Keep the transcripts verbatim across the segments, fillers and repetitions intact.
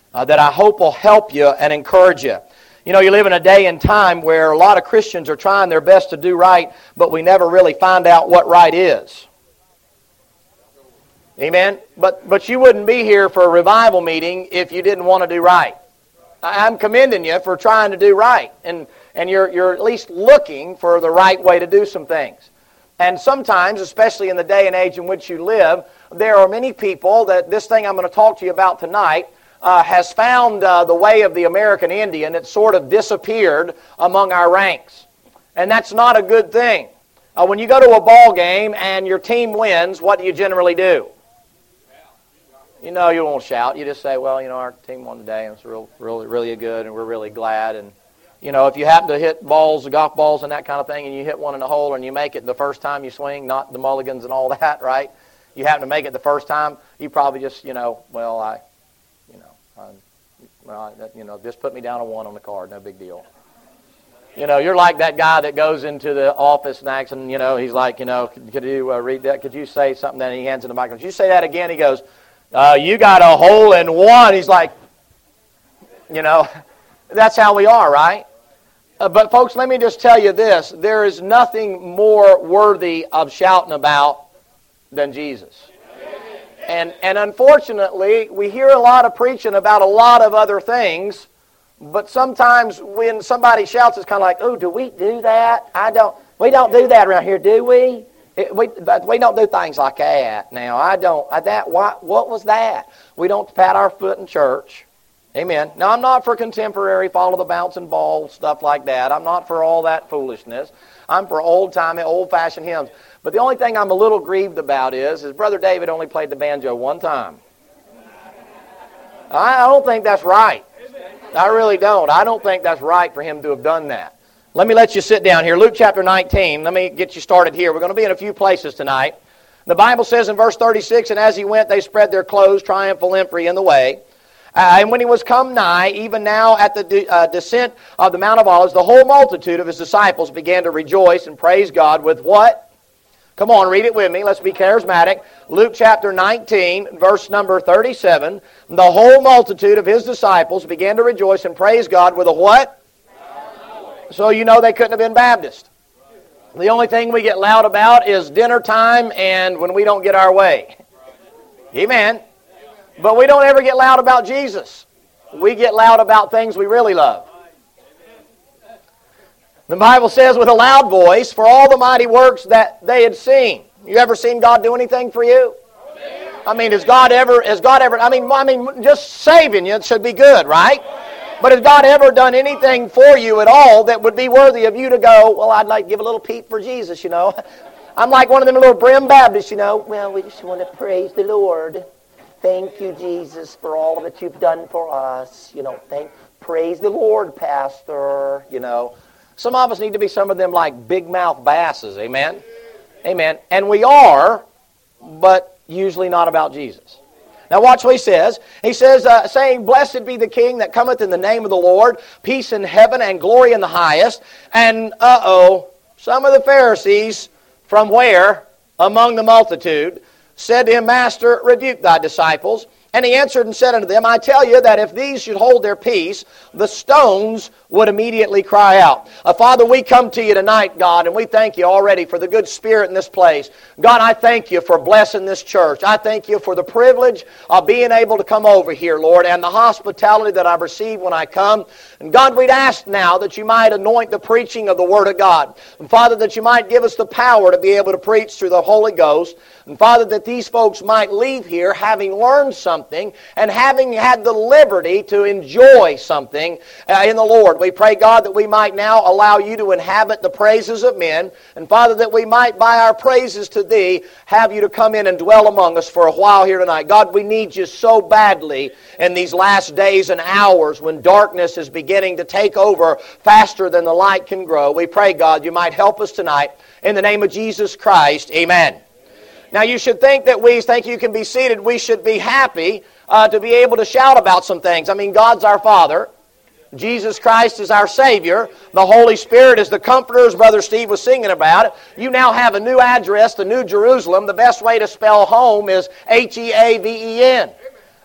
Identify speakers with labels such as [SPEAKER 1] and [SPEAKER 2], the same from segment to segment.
[SPEAKER 1] uh, that I hope will help you and encourage you. You know, you live in a day and time where a lot of Christians are trying their best to do right, but we never really find out what right is. Amen? But but you wouldn't be here for a revival meeting if you didn't want to do right. I'm commending you for trying to do right. And, and you're, you're at least looking for the right way to do some things. And sometimes, especially in the day and age in which you live, there are many people that this thing I'm going to talk to you about tonight uh, has found uh, the way of the American Indian. It's sort of disappeared among our ranks. And that's not a good thing. Uh, when you go to a ball game and your team wins, what do you generally do? You know, you won't shout. You just say, well, you know, our team won today, and it's real, really, really good, and we're really glad. And, you know, if you happen to hit balls, the golf balls and that kind of thing, and you hit one in the hole and you make it the first time you swing, not the mulligans and all that, right? You happen to make it the first time, you probably just, you know, well, I, you know, I, well, I, you know, just put me down a one on the card, no big deal. You know, you're like that guy that goes into the office and acts, and, you know, he's like, you know, could, could you uh, read that? Could you say something? Then he hands in the microphone. Could you say that again? He goes, uh, you got a hole in one. He's like, you know, that's how we are, right? Uh, but folks, let me just tell you this. There is nothing more worthy of shouting about than Jesus. And, and unfortunately, we hear a lot of preaching about a lot of other things, but sometimes when somebody shouts, it's kind of like, oh, do we do that? I don't. We don't do that around here, do we? It, we we don't do things like that. Now, I don't. I, that what what was that? We don't pat our foot in church. Amen. Now, I'm not for contemporary, follow the bouncing ball, stuff like that. I'm not for all that foolishness. I'm for old-time, old-fashioned hymns. But the only thing I'm a little grieved about is, is Brother David only played the banjo one time. I, I don't think that's right. I really don't. I don't think that's right for him to have done that. Let me let you sit down here. Luke chapter nineteen. Let me get you started here. We're going to be in a few places tonight. The Bible says in verse thirty-six, and as he went, they spread their clothes, triumphal entry in the way. Uh, and when he was come nigh, even now at the de- uh, descent of the Mount of Olives, the whole multitude of his disciples began to rejoice and praise God with what? Come on, read it with me. Let's be charismatic. Luke chapter nineteen, verse number thirty-seven. The whole multitude of his disciples began to rejoice and praise God with a what? So you know they couldn't have been Baptist. The only thing we get loud about is dinner time and when we don't get our way. Amen. But we don't ever get loud about Jesus. We get loud about things we really love. The Bible says with a loud voice, for all the mighty works that they had seen. You ever seen God do anything for you? I mean, has God ever, has God ever, I mean, I mean, just saving you should be good, right? But has God ever done anything for you at all that would be worthy of you to go, well, I'd like to give a little peep for Jesus, you know. I'm like one of them little brim Baptists, you know. Well, we just want to praise the Lord. Thank you, Jesus, for all that you've done for us. You know, thank, praise the Lord, Pastor, you know. Some of us need to be some of them like big mouth basses, amen? Amen. And we are, but usually not about Jesus. Now watch what he says. He says, uh, saying, blessed be the King that cometh in the name of the Lord, peace in heaven and glory in the highest. And, uh-oh, some of the Pharisees, from where? Among the multitude, said to him, Master, rebuke thy disciples. And he answered and said unto them, I tell you that if these should hold their peace, the stones would immediately cry out. Uh, Father, we come to you tonight, God, and we thank you already for the good spirit in this place. God, I thank you for blessing this church. I thank you for the privilege of being able to come over here, Lord, and the hospitality that I've received when I come. And God, we'd ask now that you might anoint the preaching of the Word of God. And Father, that you might give us the power to be able to preach through the Holy Ghost. And Father, that these folks might leave here having learned something and having had the liberty to enjoy something uh, in the Lord. We pray, God, that we might now allow you to inhabit the praises of men. And Father, that we might, by our praises to thee, have you to come in and dwell among us for a while here tonight. God, we need you so badly in these last days and hours when darkness is beginning to take over faster than the light can grow. We pray, God, you might help us tonight. In the name of Jesus Christ, amen. Now you should think that we, thank you, can be seated, we should be happy uh, to be able to shout about some things. I mean, God's our Father. Jesus Christ is our Savior. The Holy Spirit is the Comforter, as Brother Steve was singing about it. You now have a new address, the New Jerusalem. The best way to spell home is H E A V E N.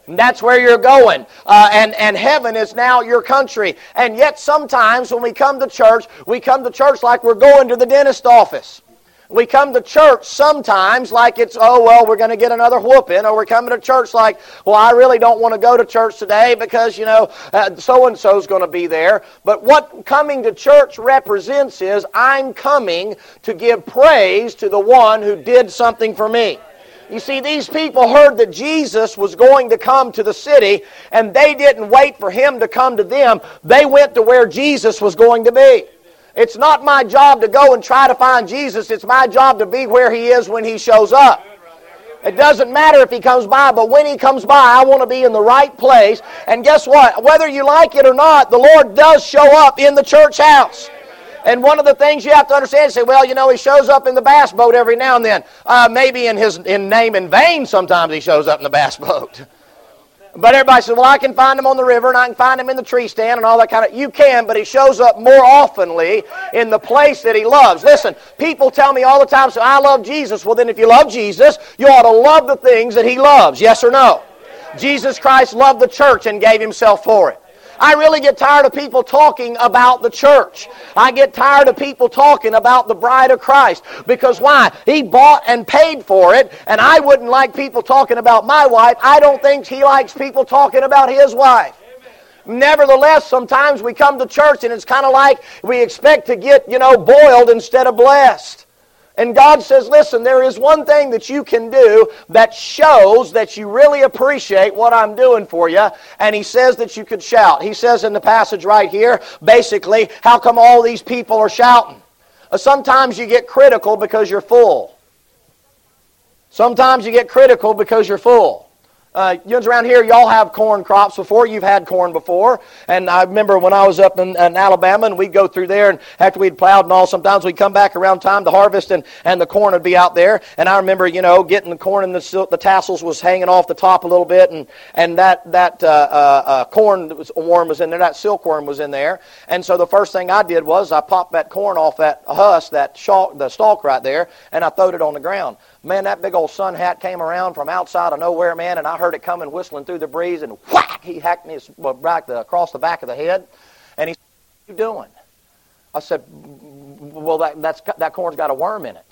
[SPEAKER 1] And that's where you're going. Uh, and, and heaven is now your country. And yet sometimes when we come to church, we come to church like we're going to the dentist office. We come to church sometimes like it's, oh, well, we're going to get another whooping. Or we're coming to church like, well, I really don't want to go to church today because, you know, uh, so-and-so's going to be there. But what coming to church represents is I'm coming to give praise to the one who did something for me. You see, these people heard that Jesus was going to come to the city, and they didn't wait for Him to come to them. They went to where Jesus was going to be. It's not my job to go and try to find Jesus. It's my job to be where He is when He shows up. It doesn't matter if He comes by, but when He comes by, I want to be in the right place. And guess what? Whether you like it or not, the Lord does show up in the church house. And one of the things you have to understand is say, well, you know, He shows up in the bass boat every now and then. Uh, maybe in His in name and vain sometimes He shows up in the bass boat. But everybody says, well, I can find Him on the river and I can find Him in the tree stand and all that kind of... You can, but He shows up more oftenly in the place that He loves. Listen, people tell me all the time, so I love Jesus. Well, then if you love Jesus, you ought to love the things that He loves. Yes or no? Jesus Christ loved the church and gave Himself for it. I really get tired of people talking about the church. I get tired of people talking about the bride of Christ. Because why? He bought and paid for it, and I wouldn't like people talking about my wife. I don't think He likes people talking about His wife. Nevertheless, sometimes we come to church and it's kind of like we expect to get, you know, boiled instead of blessed. And God says, listen, there is one thing that you can do that shows that you really appreciate what I'm doing for you. And He says that you could shout. He says in the passage right here, basically, how come all these people are shouting? Uh, sometimes you get critical because you're full. Sometimes you get critical because you're full. Uh, you ones around here, y'all have corn crops before. You've had corn before. And I remember when I was up in, in Alabama and we'd go through there, and after we'd plowed and all, sometimes we'd come back around time to harvest and, and the corn would be out there. And I remember, you know, getting the corn and the, sil- the tassels was hanging off the top a little bit, and, and that, that uh, uh, uh, corn that was, worm was in there, that silkworm was in there. And so the first thing I did was I popped that corn off that husk, that stalk, the stalk right there, and I throwed it on the ground. Man, that big old sun hat came around from outside of nowhere, man, and I heard it coming whistling through the breeze, and whack, he hacked me right across the back of the head. And he said, what are you doing? I said, well, that, that's, that corn's got a worm in it.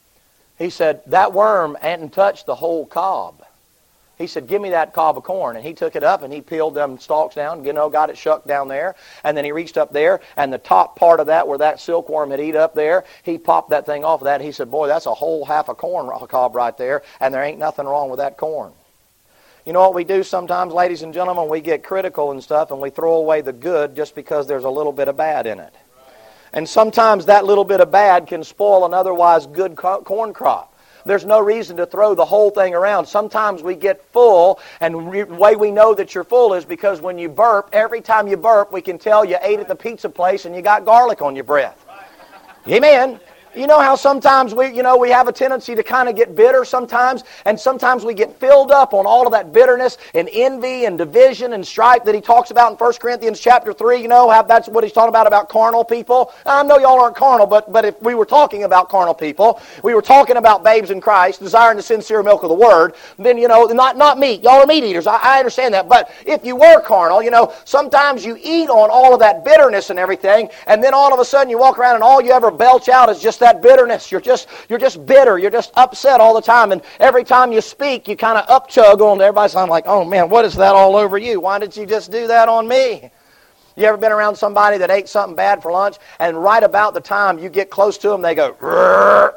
[SPEAKER 1] He said, that worm hadn't touched the whole cob. He said, give me that cob of corn. And he took it up and he peeled them stalks down, you know, got it shucked down there. And then he reached up there, and the top part of that, where that silkworm had eat up there, he popped that thing off of that. He said, boy, that's a whole half a corn cob right there, and there ain't nothing wrong with that corn. You know what we do sometimes, ladies and gentlemen? We get critical and stuff, and we throw away the good just because there's a little bit of bad in it. And sometimes that little bit of bad can spoil an otherwise good co- corn crop. There's no reason to throw the whole thing around. Sometimes we get full, and the way we know that you're full is because when you burp, every time you burp, we can tell you ate at the pizza place and you got garlic on your breath. Amen. You know how sometimes we, you know, we have a tendency to kind of get bitter sometimes, and sometimes we get filled up on all of that bitterness and envy and division and strife that he talks about in First Corinthians chapter three. You know, how that's what he's talking about, about carnal people. I know y'all aren't carnal, but, but if we were talking about carnal people, we were talking about babes in Christ, desiring the sincere milk of the Word, then, you know, not, not meat. Y'all are meat eaters. I, I understand that. But if you were carnal, you know, sometimes you eat on all of that bitterness and everything, and then all of a sudden you walk around and all you ever belch out is just that bitterness. You're just you're just bitter. You're just upset all the time. And every time you speak, you kind of upchug on to everybody. So I'm like, oh man, what is that all over you? Why did you just do that on me? You ever been around somebody that ate something bad for lunch, and right about the time you get close to them, they go, rrr.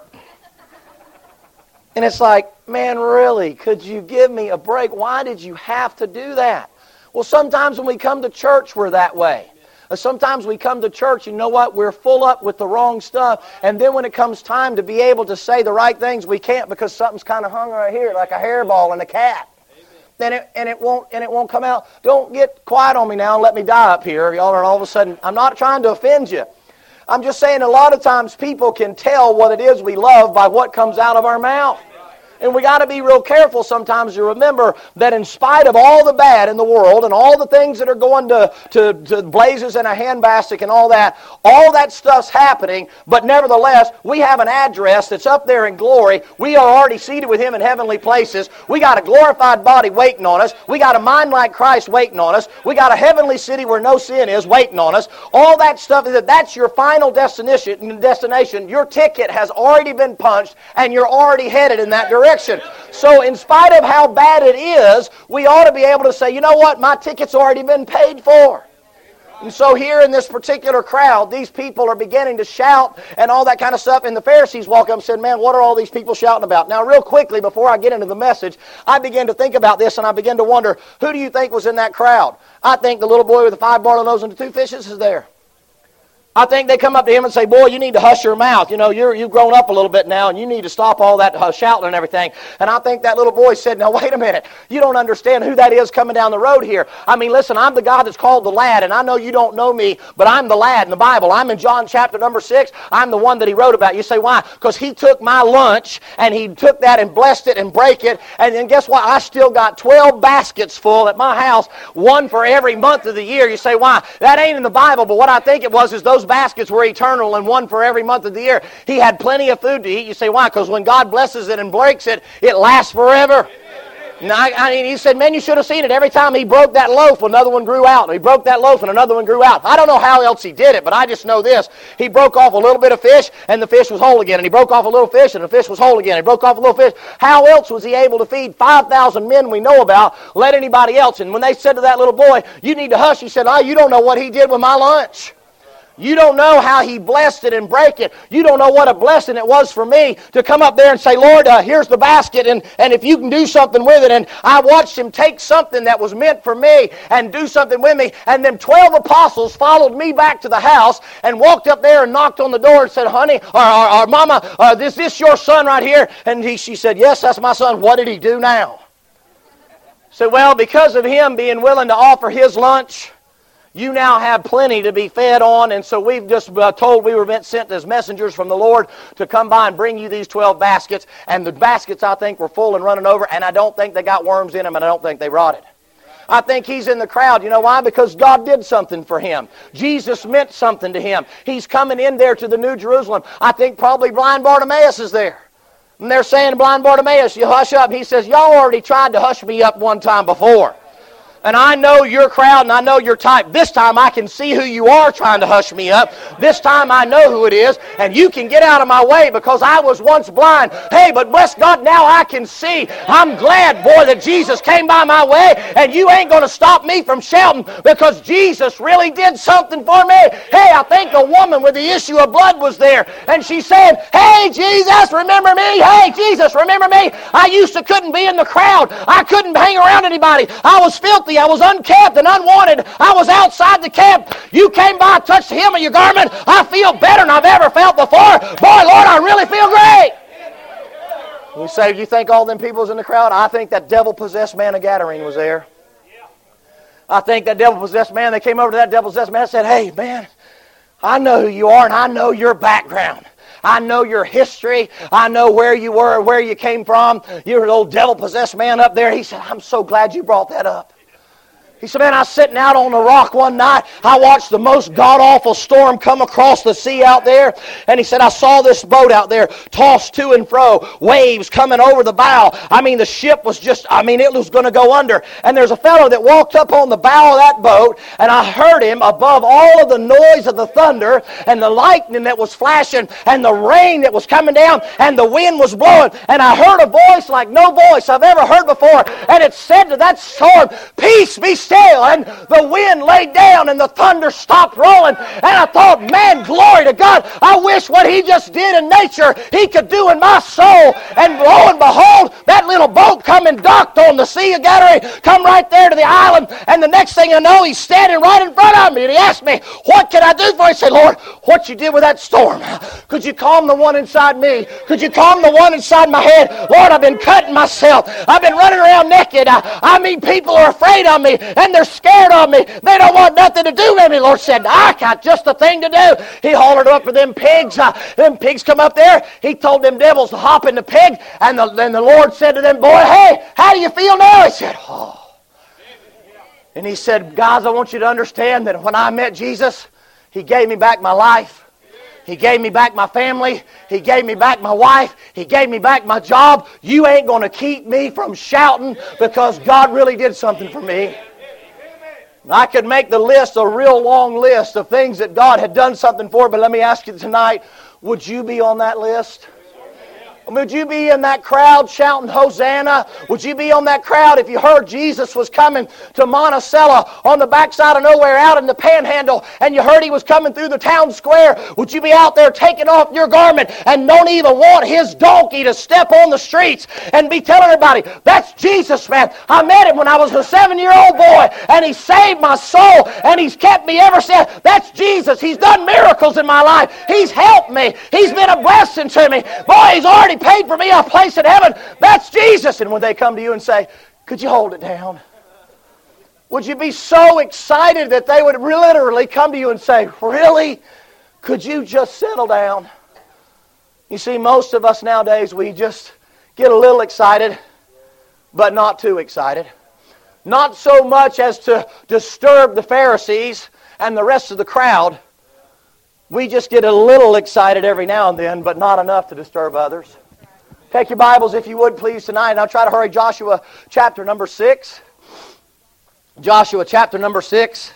[SPEAKER 1] And it's like, man, really, could you give me a break? Why did you have to do that? Well, sometimes when we come to church, we're that way. Sometimes we come to church, you know what, we're full up with the wrong stuff, and then when it comes time to be able to say the right things, we can't because something's kind of hung right here like a hairball in a cat. And it, and it won't and it won't come out. Don't get quiet on me now and let me die up here. Y'all are all of a sudden, I'm not trying to offend you. I'm just saying a lot of times people can tell what it is we love by what comes out of our mouth. And we got to be real careful sometimes to remember that in spite of all the bad in the world and all the things that are going to, to, to blazes in a handbasket and all that, all that stuff's happening, but nevertheless, we have an address that's up there in glory. We are already seated with Him in heavenly places. We got a glorified body waiting on us. We got a mind like Christ waiting on us. We got a heavenly city where no sin is waiting on us. All that stuff, is that that's your final destination. destination. Your ticket has already been punched, and you're already headed in that direction. So in spite of how bad it is, we ought to be able to say, you know what, my ticket's already been paid for. And so here in this particular crowd, these people are beginning to shout and all that kind of stuff. And the Pharisees walk up and said, man, what are all these people shouting about? Now, real quickly, before I get into the message, I began to think about this and I began to wonder, who do you think was in that crowd? I think the little boy with the five barley loaves and the two fishes is there. I think they come up to him and say, boy, you need to hush your mouth. You know, you're, you've grown up a little bit now, and you need to stop all that uh, shouting and everything. And I think that little boy said, now, wait a minute. You don't understand who that is coming down the road here. I mean, listen, I'm the guy that's called the lad, and I know you don't know me, but I'm the lad in the Bible. I'm in John chapter number six. I'm the one that he wrote about. You say, why? Because he took my lunch, and he took that and blessed it and break it, and then guess what? I still got twelve baskets full at my house, one for every month of the year. You say, why? That ain't in the Bible, but what I think it was is those baskets were eternal and one for every month of the year. He had plenty of food to eat. You say, why? Because when God blesses it and breaks it, it lasts forever. Now, I, I mean, he said, man, you should have seen it. Every time he broke that loaf, another one grew out. He broke that loaf and another one grew out. I don't know how else he did it, but I just know this. He broke off a little bit of fish, and the fish was whole again. And he broke off a little fish, and the fish was whole again. He broke off a little fish. How else was he able to feed five thousand men we know about, let anybody else? And when they said to that little boy, you need to hush, he said, oh, you don't know what he did with my lunch. You don't know how he blessed it and break it. You don't know what a blessing it was for me to come up there and say, Lord, uh, here's the basket, and, and if you can do something with it. And I watched him take something that was meant for me and do something with me. And then twelve apostles followed me back to the house and walked up there and knocked on the door and said, honey, or, or, or mama, uh, is this your son right here? And he, she said, yes, that's my son. What did he do now? So, well, because of him being willing to offer his lunch, you now have plenty to be fed on, and so we've just uh, told we were meant sent as messengers from the Lord to come by and bring you these twelve baskets, and the baskets, I think, were full and running over, and I don't think they got worms in them, and I don't think they rotted. I think he's in the crowd. You know why? Because God did something for him. Jesus meant something to him. He's coming in there to the New Jerusalem. I think probably blind Bartimaeus is there. And they're saying to blind Bartimaeus, you hush up. He says, y'all already tried to hush me up one time before. And I know your crowd and I know your type. This time I can see who you are trying to hush me up. This time I know who it is. And you can get out of my way because I was once blind. Hey, but bless God, now I can see. I'm glad, boy, that Jesus came by my way. And you ain't going to stop me from shouting because Jesus really did something for me. Hey, I think the woman with the issue of blood was there. And she said, hey, Jesus, remember me? Hey, Jesus, remember me? I used to couldn't be in the crowd. I couldn't hang around anybody. I was filthy. I was unkept and unwanted. I was outside the camp. You came by, touched the hem of your garment. I feel better than I've ever felt before. Boy, Lord, I really feel great. You say, you think all them people was in the crowd? I think that devil-possessed man of Gadarene was there. I think that devil-possessed man, they came over to that devil-possessed man and said, hey, man, I know who you are and I know your background. I know your history. I know where you were, where you came from. You're an old devil-possessed man up there. He said, I'm so glad you brought that up. He said, man, I was sitting out on the rock one night. I watched the most god-awful storm come across the sea out there. And he said, I saw this boat out there tossed to and fro, waves coming over the bow. I mean, the ship was just, I mean, it was going to go under. And there's a fellow that walked up on the bow of that boat, and I heard him above all of the noise of the thunder and the lightning that was flashing and the rain that was coming down and the wind was blowing. And I heard a voice like no voice I've ever heard before. And it said to that storm, peace, be still. And the wind laid down and the thunder stopped rolling. And I thought, man, glory to God. I wish what he just did in nature, he could do in my soul. And lo and behold, that little boat come and docked on the Sea of Galilee, come right there to the island. And the next thing I know, he's standing right in front of me. And he asked me, what can I do for you? I said, Lord, what you did with that storm? Could you calm the one inside me? Could you calm the one inside my head? Lord, I've been cutting myself. I've been running around naked. I, I mean, people are afraid of me. and they're scared of me. They don't want nothing to do with me. The Lord said, I got just the thing to do. He hollered up for them pigs. Uh, them pigs come up there. He told them devils to hop in the pig, and the, and the Lord said to them, boy, hey, how do you feel now? He said, oh. And he said, guys, I want you to understand that when I met Jesus, He gave me back my life. He gave me back my family. He gave me back my wife. He gave me back my job. You ain't going to keep me from shouting because God really did something for me. I could make the list, a real long list of things that God had done something for, but let me ask you tonight, would you be on that list? Would you be in that crowd shouting Hosanna? Would you be on that crowd if you heard Jesus was coming to Monticello on the backside of nowhere out in the Panhandle and you heard He was coming through the town square? Would you be out there taking off your garment and don't even want His donkey to step on the streets and be telling everybody, that's Jesus, man. I met Him when I was a seven-year-old boy and He saved my soul and He's kept me ever since. That's Jesus. He's done miracles in my life. He's helped me. He's been a blessing to me. Boy, He's already paid for me a place in heaven. That's Jesus. And when they come to you and say, could you hold it down? Would you be so excited that they would literally come to you and say, really? Could you just settle down? You see, most of us nowadays, we just get a little excited, but not too excited. Not so much as to disturb the Pharisees and the rest of the crowd. We just get a little excited every now and then, but not enough to disturb others. Take your Bibles, if you would, please, tonight. And I'll try to hurry. Joshua chapter number six. Joshua chapter number six.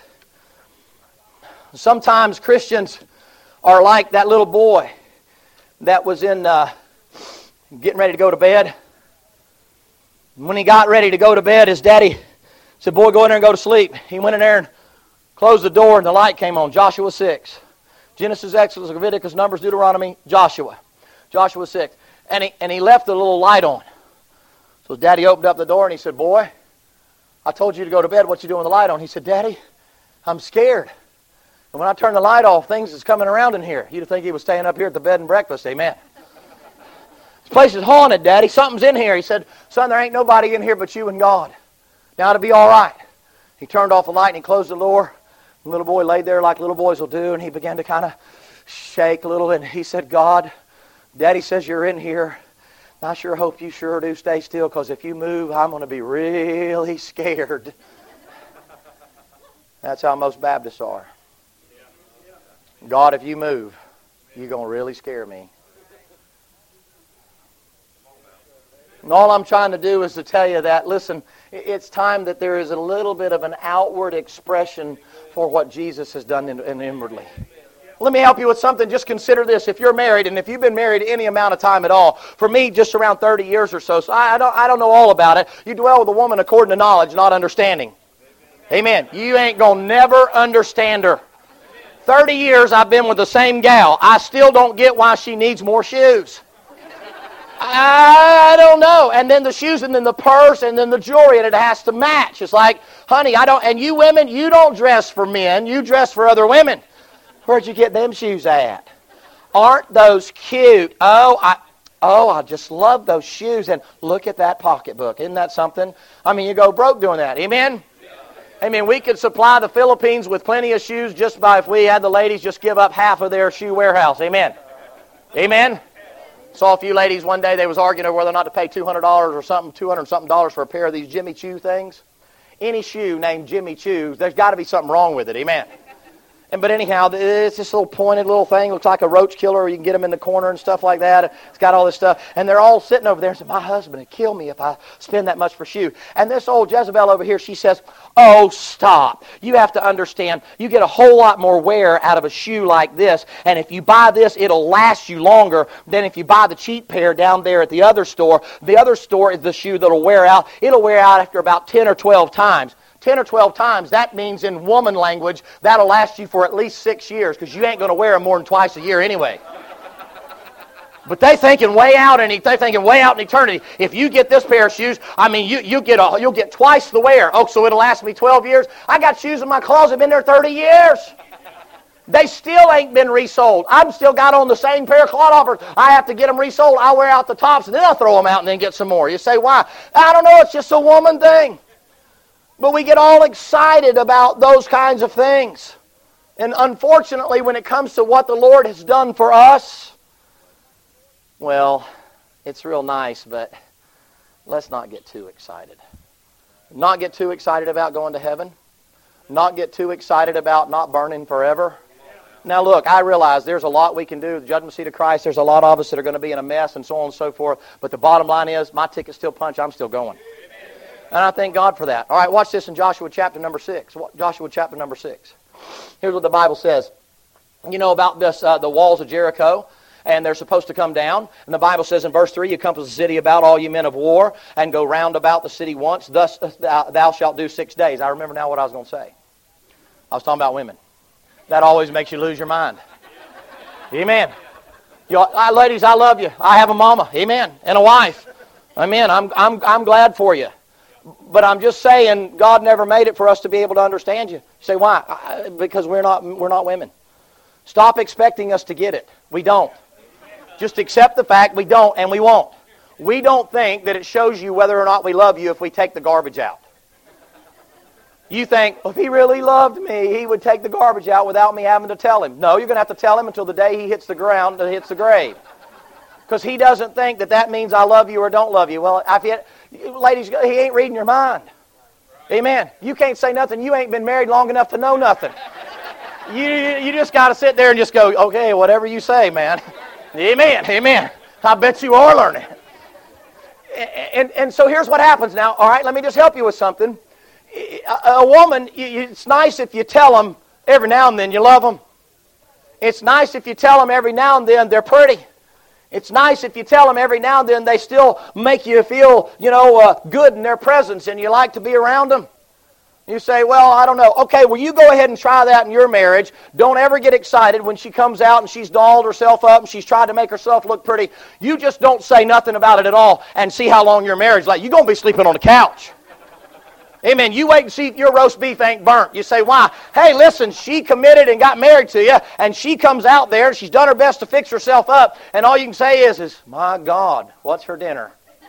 [SPEAKER 1] Sometimes Christians are like that little boy that was in uh, getting ready to go to bed. When he got ready to go to bed, his daddy said, boy, go in there and go to sleep. He went in there and closed the door and the light came on. Joshua six. Genesis, Exodus, Leviticus, Numbers, Deuteronomy, Joshua. Joshua six. And he, and he left the little light on. So Daddy opened up the door and he said, boy, I told you to go to bed. What you doing with the light on? He said, Daddy, I'm scared. And when I turn the light off, things is coming around in here. You'd think he was staying up here at the bed and breakfast. Amen. This place is haunted, Daddy. Something's in here. He said, son, there ain't nobody in here but you and God. Now it'll be all right. He turned off the light and he closed the door. The little boy laid there like little boys will do, and he began to kind of shake a little, and he said, God, Daddy says you're in here. I sure hope you sure do stay still, because if you move, I'm going to be really scared. That's how most Baptists are. God, if you move, you're going to really scare me. And all I'm trying to do is to tell you that, listen, it's time that there is a little bit of an outward expression for what Jesus has done in, in inwardly. Let me help you with something. Just consider this. If you're married, and if you've been married any amount of time at all, for me, just around thirty years or so, so I, I, don't, I don't know all about it. You dwell with a woman according to knowledge, not understanding. Amen. You ain't going to never understand her. thirty years I've been with the same gal. I still don't get why she needs more shoes. I don't know. And then the shoes, and then the purse, and then the jewelry, and it has to match. It's like, honey, I don't, and you women, you don't dress for men. You dress for other women. Where'd you get them shoes at? Aren't those cute? Oh, I oh, I just love those shoes. And look at that pocketbook. Isn't that something? I mean, you go broke doing that. Amen? Amen. We could supply the Philippines with plenty of shoes just by if we had the ladies just give up half of their shoe warehouse. Amen? Amen? Saw a few ladies one day, they was arguing over whether or not to pay two hundred dollars or something, two hundred something dollars for a pair of these Jimmy Choo things. Any shoe named Jimmy Choo, there's got to be something wrong with it. Amen? And, but anyhow, it's this little pointed little thing. Looks like a roach killer. You can get them in the corner and stuff like that. It's got all this stuff. And they're all sitting over there and say, my husband would kill me if I spend that much for shoe. And this old Jezebel over here, she says, oh, stop. You have to understand, you get a whole lot more wear out of a shoe like this. And if you buy this, it'll last you longer than if you buy the cheap pair down there at the other store. The other store is the shoe that'll wear out. It'll wear out after about ten or twelve times. ten or twelve times, that means in woman language, that'll last you for at least six years because you ain't going to wear them more than twice a year anyway. But they thinking way out in they thinking way out in eternity. If you get this pair of shoes, I mean, you you get a, you'll get twice the wear. Oh, so it'll last me twelve years? I got shoes in my closet, been there thirty years. They still ain't been resold. I've still got on the same pair of clodhoppers. I have to get them resold. I wear out the tops, and then I'll throw them out and then get some more. You say, why? I don't know. It's just a woman thing. But we get all excited about those kinds of things. And unfortunately, when it comes to what the Lord has done for us, well, it's real nice, but let's not get too excited. Not get too excited about going to heaven. Not get too excited about not burning forever. Now look, I realize there's a lot we can do. The judgment seat of Christ, there's a lot of us that are going to be in a mess and so on and so forth. But the bottom line is, my ticket's still punched, I'm still going. And I thank God for that. All right, watch this in Joshua chapter number six. Joshua chapter number six. Here's what the Bible says. You know about this, uh, the walls of Jericho, and they're supposed to come down. And the Bible says in verse three, you compass the city about, all you men of war, and go round about the city once. Thus thou, thou shalt do six days. I remember now what I was going to say. I was talking about women. That always makes you lose your mind. Amen. You, I, ladies, I love you. I have a mama. Amen. And a wife. Amen. I'm, I'm, I'm glad for you. But I'm just saying, God never made it for us to be able to understand you. You say, why? I, because we're not, we're not women. Stop expecting us to get it. We don't. Just accept the fact we don't, and we won't. We don't think that it shows you whether or not we love you if we take the garbage out. You think, well, if he really loved me, he would take the garbage out without me having to tell him. No, you're going to have to tell him until the day he hits the ground and hits the grave. Because he doesn't think that that means I love you or don't love you. Well, if you, ladies, he ain't reading your mind. Amen. You can't say nothing. You ain't been married long enough to know nothing. You, you just got to sit there and just go, okay, whatever you say, man. Amen. Amen. I bet you are learning. And, and, and so here's what happens now. All right, let me just help you with something. A, a woman, it's nice if you tell them every now and then you love them. It's nice if you tell them every now and then they're pretty. It's nice if you tell them every now and then they still make you feel, you know, uh, good in their presence and you like to be around them. You say, well, I don't know. Okay, well, you go ahead and try that in your marriage. Don't ever get excited when she comes out and she's dolled herself up and she's tried to make herself look pretty. You just don't say nothing about it at all and see how long your marriage is like. You're going to be sleeping on the couch. Amen. You wait and see if your roast beef ain't burnt. You say, why? Hey, listen, she committed and got married to you, and she comes out there, and she's done her best to fix herself up, and all you can say is, is my God, what's her dinner?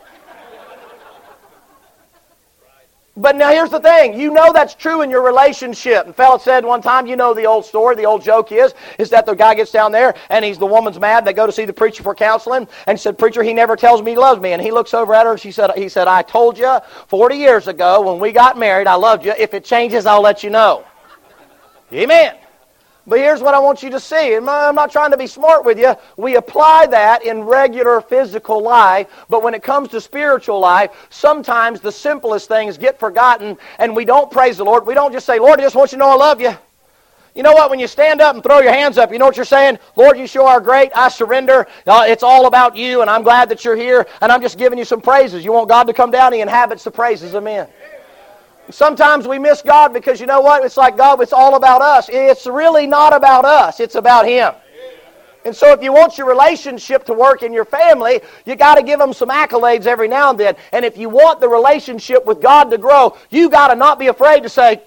[SPEAKER 1] But now here's the thing. You know that's true in your relationship. And fella said one time, you know the old story, the old joke is, is that the guy gets down there and he's the woman's mad. They go to see the preacher for counseling. And he said, preacher, he never tells me he loves me. And he looks over at her and she said, he said, I told you forty years ago when we got married, I loved you. If it changes, I'll let you know. Amen. But here's what I want you to see. And I'm not trying to be smart with you. We apply that in regular physical life. But when it comes to spiritual life, sometimes the simplest things get forgotten and we don't praise the Lord. We don't just say, Lord, I just want you to know I love you. You know what? When you stand up and throw your hands up, you know what you're saying? Lord, you sure are great. I surrender. Uh, it's all about you and I'm glad that you're here. And I'm just giving you some praises. You want God to come down? He inhabits the praises of men. Sometimes we miss God because, you know what? It's like, God, it's all about us. It's really not about us. It's about Him. And so if you want your relationship to work in your family, you got to give them some accolades every now and then. And if you want the relationship with God to grow, you got to not be afraid to say,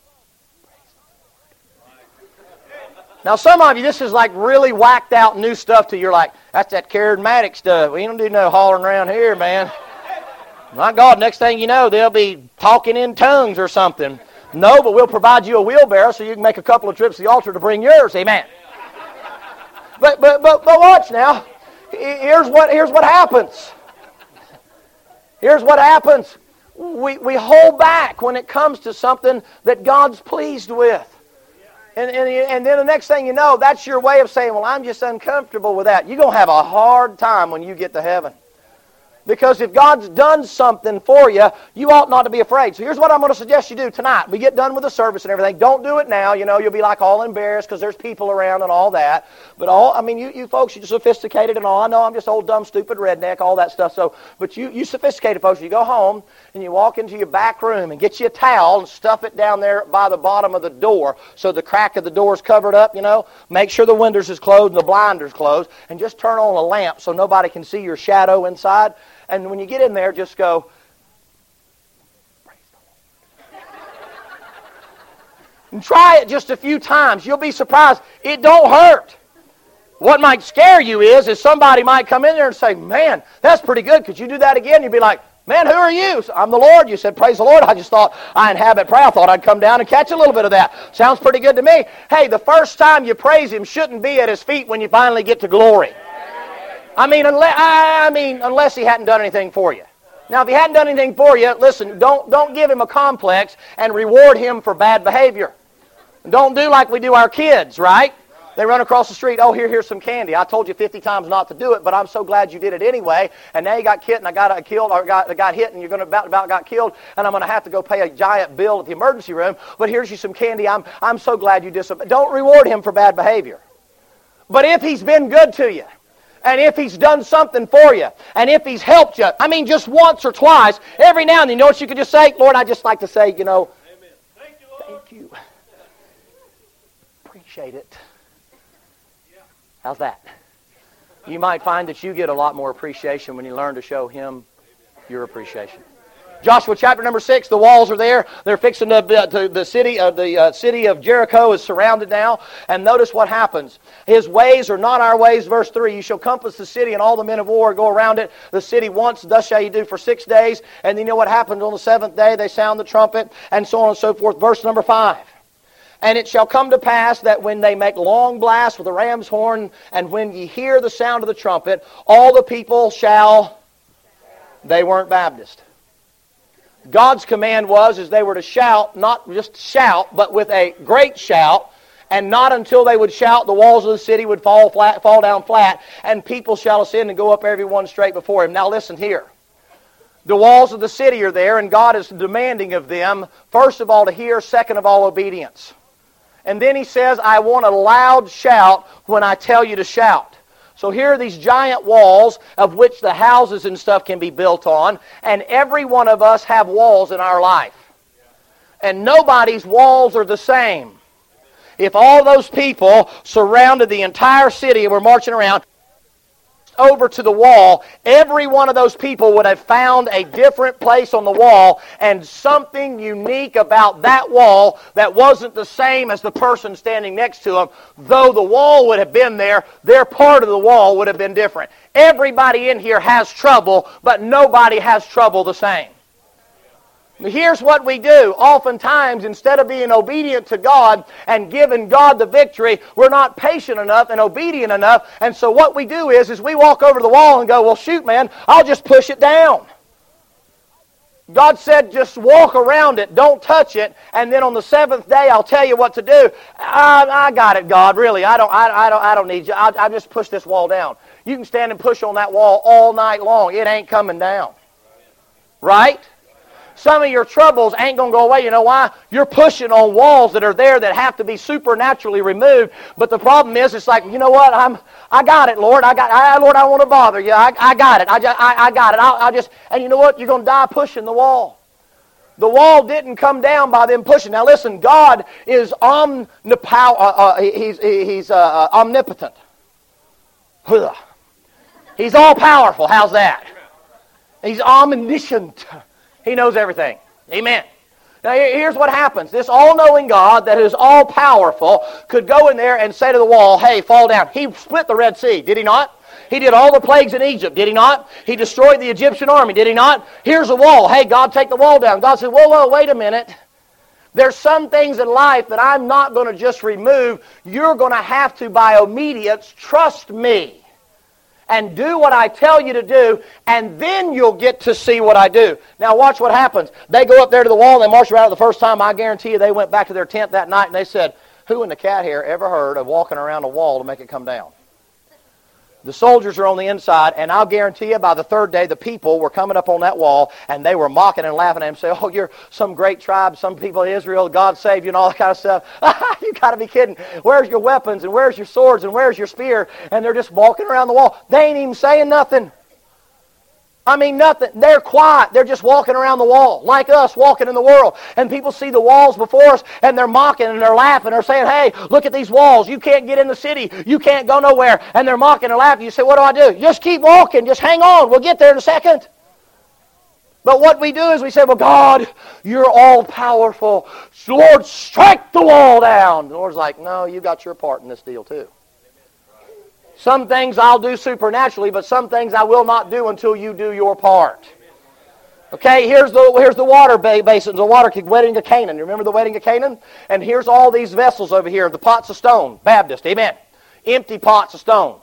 [SPEAKER 1] now some of you, this is like really whacked out new stuff to you're like, that's that charismatic stuff. We don't do no hollering around here, man. My God, next thing you know, they'll be talking in tongues or something. No, but we'll provide you a wheelbarrow so you can make a couple of trips to the altar to bring yours. Amen. But but but but watch now. Here's what here's what happens. Here's what happens. We we hold back when it comes to something that God's pleased with. And, and, and then the next thing you know, that's your way of saying, well, I'm just uncomfortable with that. You're going to have a hard time when you get to heaven. Because if God's done something for you, you ought not to be afraid. So here's what I'm going to suggest you do tonight. We get done with the service and everything. Don't do it now. You know, you'll be like all embarrassed because there's people around and all that. But all, I mean, you, you folks, you're sophisticated and all. I know I'm just old, dumb, stupid redneck, all that stuff. So, but you, you sophisticated folks, you go home and you walk into your back room and get you a towel and stuff it down there by the bottom of the door so the crack of the door is covered up, you know. Make sure the windows is closed and the blinders closed. And just turn on a lamp so nobody can see your shadow inside. And when you get in there, just go, praise the Lord. And try it just a few times. You'll be surprised. It don't hurt. What might scare you is, is somebody might come in there and say, man, that's pretty good. Could you do that again? You'd be like, Man, who are you? I'm the Lord. You said, praise the Lord. I just thought I inhabit prayer. I thought I'd come down and catch a little bit of that. Sounds pretty good to me. Hey, the first time you praise Him shouldn't be at His feet when you finally get to glory. I mean, unless, I mean, unless He hadn't done anything for you. Now, if He hadn't done anything for you, listen, don't, don't give Him a complex and reward Him for bad behavior. Don't do like we do our kids, right? They run across the street, oh, here, here's some candy. I told you fifty times not to do it, but I'm so glad you did it anyway. And now you got hit, and I got killed, or got, got hit, and you're going to about, about got killed, and I'm going to have to go pay a giant bill at the emergency room. But here's you some candy. I'm, I'm so glad you disobeyed. Don't reward him for bad behavior. But if he's been good to you, and if he's done something for you, and if he's helped you, I mean, just once or twice, every now and then, you know what you could just say? Lord, I'd just like to say, you know,
[SPEAKER 2] Amen. Thank you, Lord.
[SPEAKER 1] Thank you. Appreciate it. How's that? You might find that you get a lot more appreciation when you learn to show Him your appreciation. Joshua chapter number six, the walls are there. They're fixing to, to the city of the uh, city of Jericho is surrounded now. And notice what happens. His ways are not our ways. Verse three, you shall compass the city, and all the men of war go around it. The city once, thus shall you do for six days. And you know what happens on the seventh day? They sound the trumpet, and so on and so forth. Verse number five. And it shall come to pass that when they make long blasts with the ram's horn, and when ye hear the sound of the trumpet, all the people shall... They weren't Baptist. God's command was is they were to shout, not just shout, but with a great shout, and not until they would shout, the walls of the city would fall flat, fall down flat, and people shall ascend and go up every one straight before Him. Now listen here. The walls of the city are there, and God is demanding of them, first of all, to hear, second of all, obedience. And then He says, I want a loud shout when I tell you to shout. So here are these giant walls of which the houses and stuff can be built on. And every one of us have walls in our life. And nobody's walls are the same. If all those people surrounded the entire city and were marching around over to the wall, every one of those people would have found a different place on the wall and something unique about that wall that wasn't the same as the person standing next to them. Though the wall would have been there, their part of the wall would have been different. Everybody in here has trouble, but nobody has trouble the same. Here's what we do. Oftentimes, instead of being obedient to God and giving God the victory, we're not patient enough and obedient enough. And so what we do is, is we walk over to the wall and go, well, shoot, man, I'll just push it down. God said, just walk around it, don't touch it, and then on the seventh day, I'll tell you what to do. I, I got it, God, really. I don't, I, I don't, I don't need you. I, I just push this wall down. You can stand and push on that wall all night long. It ain't coming down. Right? Some of your troubles ain't going to go away. You know why? You're pushing on walls that are there that have to be supernaturally removed. But the problem is, it's like, you know what? I'm, I got it, Lord. I got, I, Lord, I don't want to bother you. I, I got it. I, just, I, I got it. I'll, I'll just, and you know what? You're going to die pushing the wall. The wall didn't come down by them pushing. Now listen, God is omnipower. Uh, uh, he's he's uh, omnipotent. He's all powerful. How's that? He's omniscient. He knows everything. Amen. Now here's what happens. This all-knowing God that is all-powerful could go in there and say to the wall, hey, fall down. He split the Red Sea, did He not? He did all the plagues in Egypt, did He not? He destroyed the Egyptian army, did He not? Here's a wall. Hey, God, take the wall down. God said, whoa, whoa, wait a minute. There's some things in life that I'm not going to just remove. You're going to have to, by obedience, trust me. And do what I tell you to do, and then you'll get to see what I do. Now watch what happens. They go up there to the wall, and they march around it the first time. I guarantee you they went back to their tent that night, and they said, who in the cat hair ever heard of walking around a wall to make it come down? The soldiers are on the inside, and I'll guarantee you by the third day, the people were coming up on that wall, and they were mocking and laughing at him, saying, oh, you're some great tribe, some people of Israel, God saved you, and all that kind of stuff. You got to be kidding. Where's your weapons, and where's your swords, and where's your spear? And they're just walking around the wall. They ain't even saying nothing. I mean, nothing. They're quiet. They're just walking around the wall, like us walking in the world. And people see the walls before us, and they're mocking, and they're laughing. They're saying, hey, look at these walls. You can't get in the city. You can't go nowhere. And they're mocking and laughing. You say, what do I do? Just keep walking. Just hang on. We'll get there in a second. But what we do is we say, well, God, you're all-powerful. Lord, strike the wall down. The Lord's like, no, you got your part in this deal too. Some things I'll do supernaturally, but some things I will not do until you do your part. Okay, here's the here's the water basins, the water wedding of Canaan. You remember the wedding of Canaan? And here's all these vessels over here, the pots of stone. Baptist, amen. Empty pots of stone.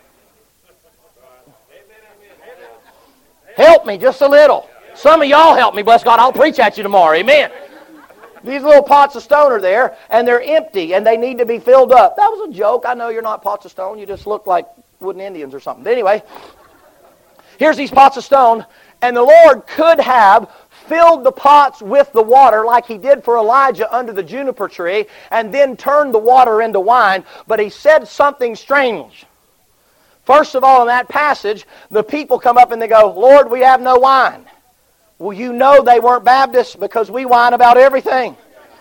[SPEAKER 1] Help me just a little. Some of y'all help me, bless God. I'll preach at you tomorrow, amen. These little pots of stone are there, and they're empty, and they need to be filled up. That was a joke. I know you're not pots of stone. You just look like wooden Indians or something. But anyway, here's these pots of stone, and the Lord could have filled the pots with the water like He did for Elijah under the juniper tree, and then turned the water into wine, but He said something strange. First of all, in that passage, the people come up and they go, Lord, we have no wine. Well, you know they weren't Baptists because we whine about everything.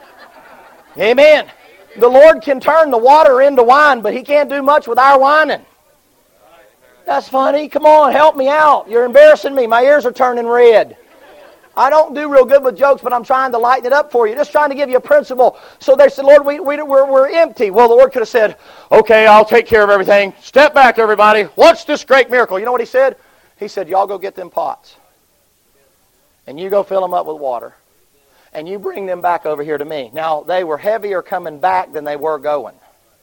[SPEAKER 1] Amen. The Lord can turn the water into wine, but He can't do much with our whining. That's funny. Come on, help me out. You're embarrassing me. My ears are turning red. I don't do real good with jokes, but I'm trying to lighten it up for you. Just trying to give you a principle. So they said, Lord, we, we, we're, we're empty. Well, the Lord could have said, okay, I'll take care of everything. Step back, everybody. Watch this great miracle. You know what He said? He said, y'all go get them pots. And you go fill them up with water. And you bring them back over here to me. Now, they were heavier coming back than they were going.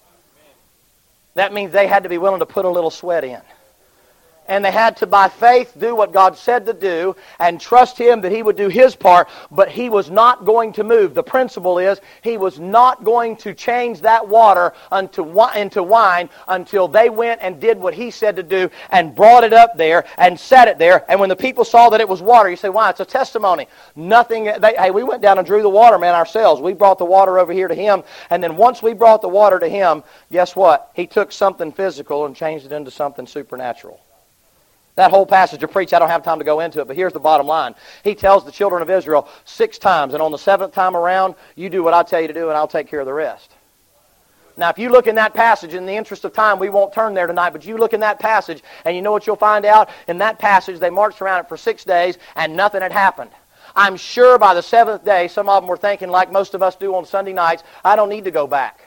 [SPEAKER 1] That means they had to be willing to put a little sweat in. And they had to, by faith, do what God said to do and trust Him that He would do His part, but He was not going to move. The principle is He was not going to change that water into wine until they went and did what He said to do and brought it up there and set it there. And when the people saw that it was water, you say, why? It's a testimony. Nothing. They, hey, we went down and drew the water, man, ourselves. We brought the water over here to Him. And then once we brought the water to Him, guess what? He took something physical and changed it into something supernatural. That whole passage of preach, I don't have time to go into it, but here's the bottom line. He tells the children of Israel six times, and on the seventh time around, you do what I tell you to do, and I'll take care of the rest. Now, if you look in that passage, in the interest of time, we won't turn there tonight, but you look in that passage, and you know what you'll find out? In that passage, they marched around it for six days, and nothing had happened. I'm sure by the seventh day, some of them were thinking, like most of us do on Sunday nights, I don't need to go back.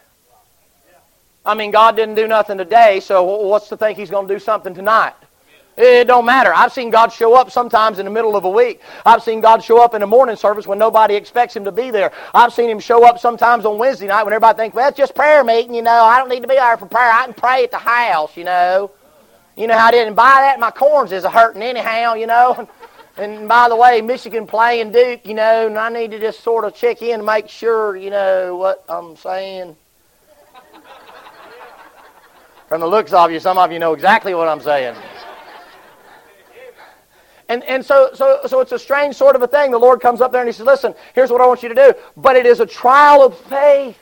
[SPEAKER 1] I mean, God didn't do nothing today, so what's to think He's going to do something tonight? It don't matter. I've seen God show up sometimes in the middle of a week. I've seen God show up in a morning service when nobody expects Him to be there. I've seen Him show up sometimes on Wednesday night when everybody thinks, well, it's just prayer meeting, you know. I don't need to be there for prayer. I can pray at the house, you know. You know how I didn't buy that? My corns is a-hurting anyhow, you know. And by the way, Michigan playing Duke, you know, and I need to just sort of check in and make sure, you know, what I'm saying. From the looks of you, some of you know exactly what I'm saying. And and so, so so it's a strange sort of a thing. The Lord comes up there and He says, listen, here's what I want you to do. But it is a trial of faith.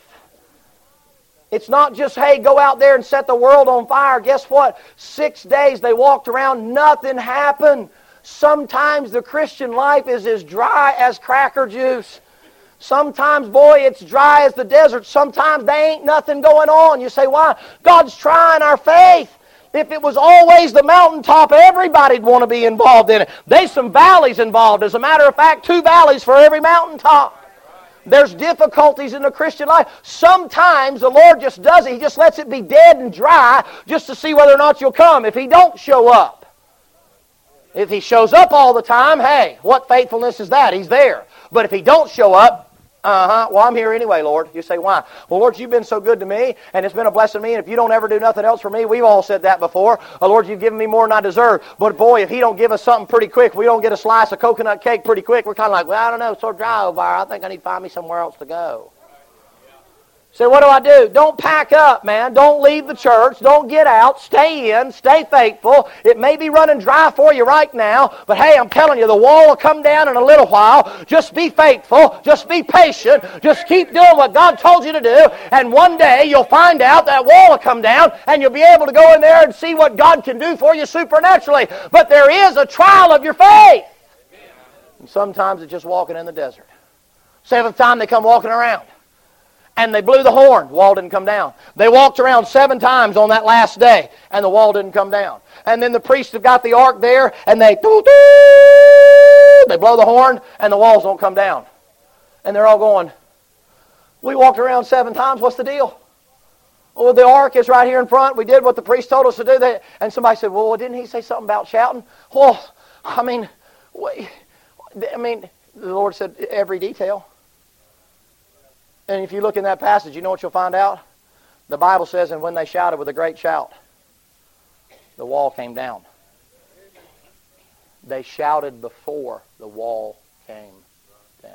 [SPEAKER 1] It's not just, hey, go out there and set the world on fire. Guess what? Six days they walked around, nothing happened. Sometimes the Christian life is as dry as cracker juice. Sometimes, boy, it's dry as the desert. Sometimes there ain't nothing going on. You say, why? God's trying our faith. If it was always the mountaintop, everybody'd want to be involved in it. There's some valleys involved. As a matter of fact, two valleys for every mountaintop. There's difficulties in the Christian life. Sometimes the Lord just does it. He just lets it be dead and dry just to see whether or not you'll come. If He don't show up. If He shows up all the time, hey, what faithfulness is that? He's there. But if He don't show up, Uh-huh. Well, I'm here anyway, Lord. You say, why? Well, Lord, You've been so good to me, and it's been a blessing to me, and if You don't ever do nothing else for me, we've all said that before. Oh, Lord, You've given me more than I deserve. But boy, if He don't give us something pretty quick, if we don't get a slice of coconut cake pretty quick, we're kind of like, well, I don't know, it's so dry over there. I think I need to find me somewhere else to go. So what do I do? Don't pack up, man. Don't leave the church. Don't get out. Stay in. Stay faithful. It may be running dry for you right now, but hey, I'm telling you, the wall will come down in a little while. Just be faithful. Just be patient. Just keep doing what God told you to do, and one day you'll find out that wall will come down, and you'll be able to go in there and see what God can do for you supernaturally. But there is a trial of your faith. And sometimes it's just walking in the desert. Seventh time they come walking around. And they blew the horn. The wall didn't come down. They walked around seven times on that last day, and the wall didn't come down. And then the priests have got the ark there, and they they blow the horn, and the walls don't come down. And they're all going, we walked around seven times. What's the deal? Well, the ark is right here in front. We did what the priest told us to do. And somebody said, well, didn't he say something about shouting? Well, I mean, I mean, the Lord said every detail. And if you look in that passage, you know what you'll find out? The Bible says, and when they shouted with a great shout, the wall came down. They shouted before the wall came down.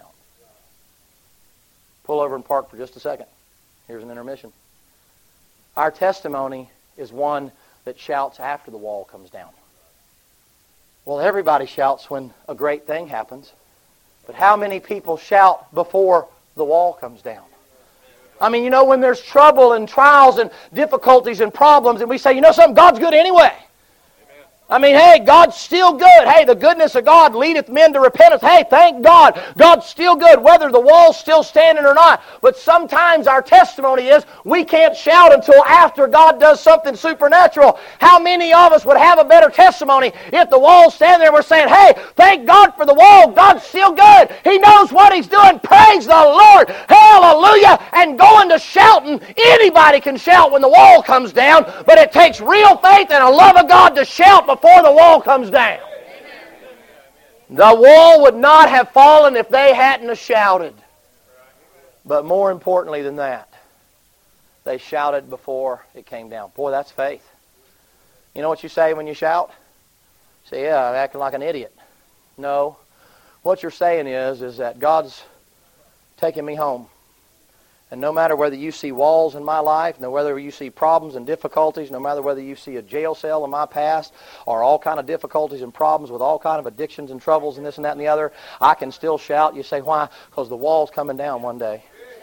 [SPEAKER 1] Pull over and park for just a second. Here's an intermission. Our testimony is one that shouts after the wall comes down. Well, everybody shouts when a great thing happens. But how many people shout before the wall comes down? I mean, you know, when there's trouble and trials and difficulties and problems, and we say, you know something, God's good anyway. I mean, hey, God's still good. Hey, the goodness of God leadeth men to repentance. Hey, thank God. God's still good, whether the wall's still standing or not. But sometimes our testimony is we can't shout until after God does something supernatural. How many of us would have a better testimony if the wall's standing there and we're saying, hey, thank God for the wall. God's still good. He knows what He's doing. Praise the Lord. Hallelujah. And going to shouting. Anybody can shout when the wall comes down, but it takes real faith and a love of God to shout before before the wall comes down. The wall would not have fallen if they hadn't have shouted. But more importantly than that, they shouted before it came down. Boy, that's faith. You know what you say when you shout? You say, yeah, I'm acting like an idiot. No. What you're saying is, is that God's taking me home. And no matter whether you see walls in my life, no whether you see problems and difficulties, no matter whether you see a jail cell in my past or all kind of difficulties and problems with all kind of addictions and troubles and this and that and the other, I can still shout. You say, why? Because the wall's coming down one day.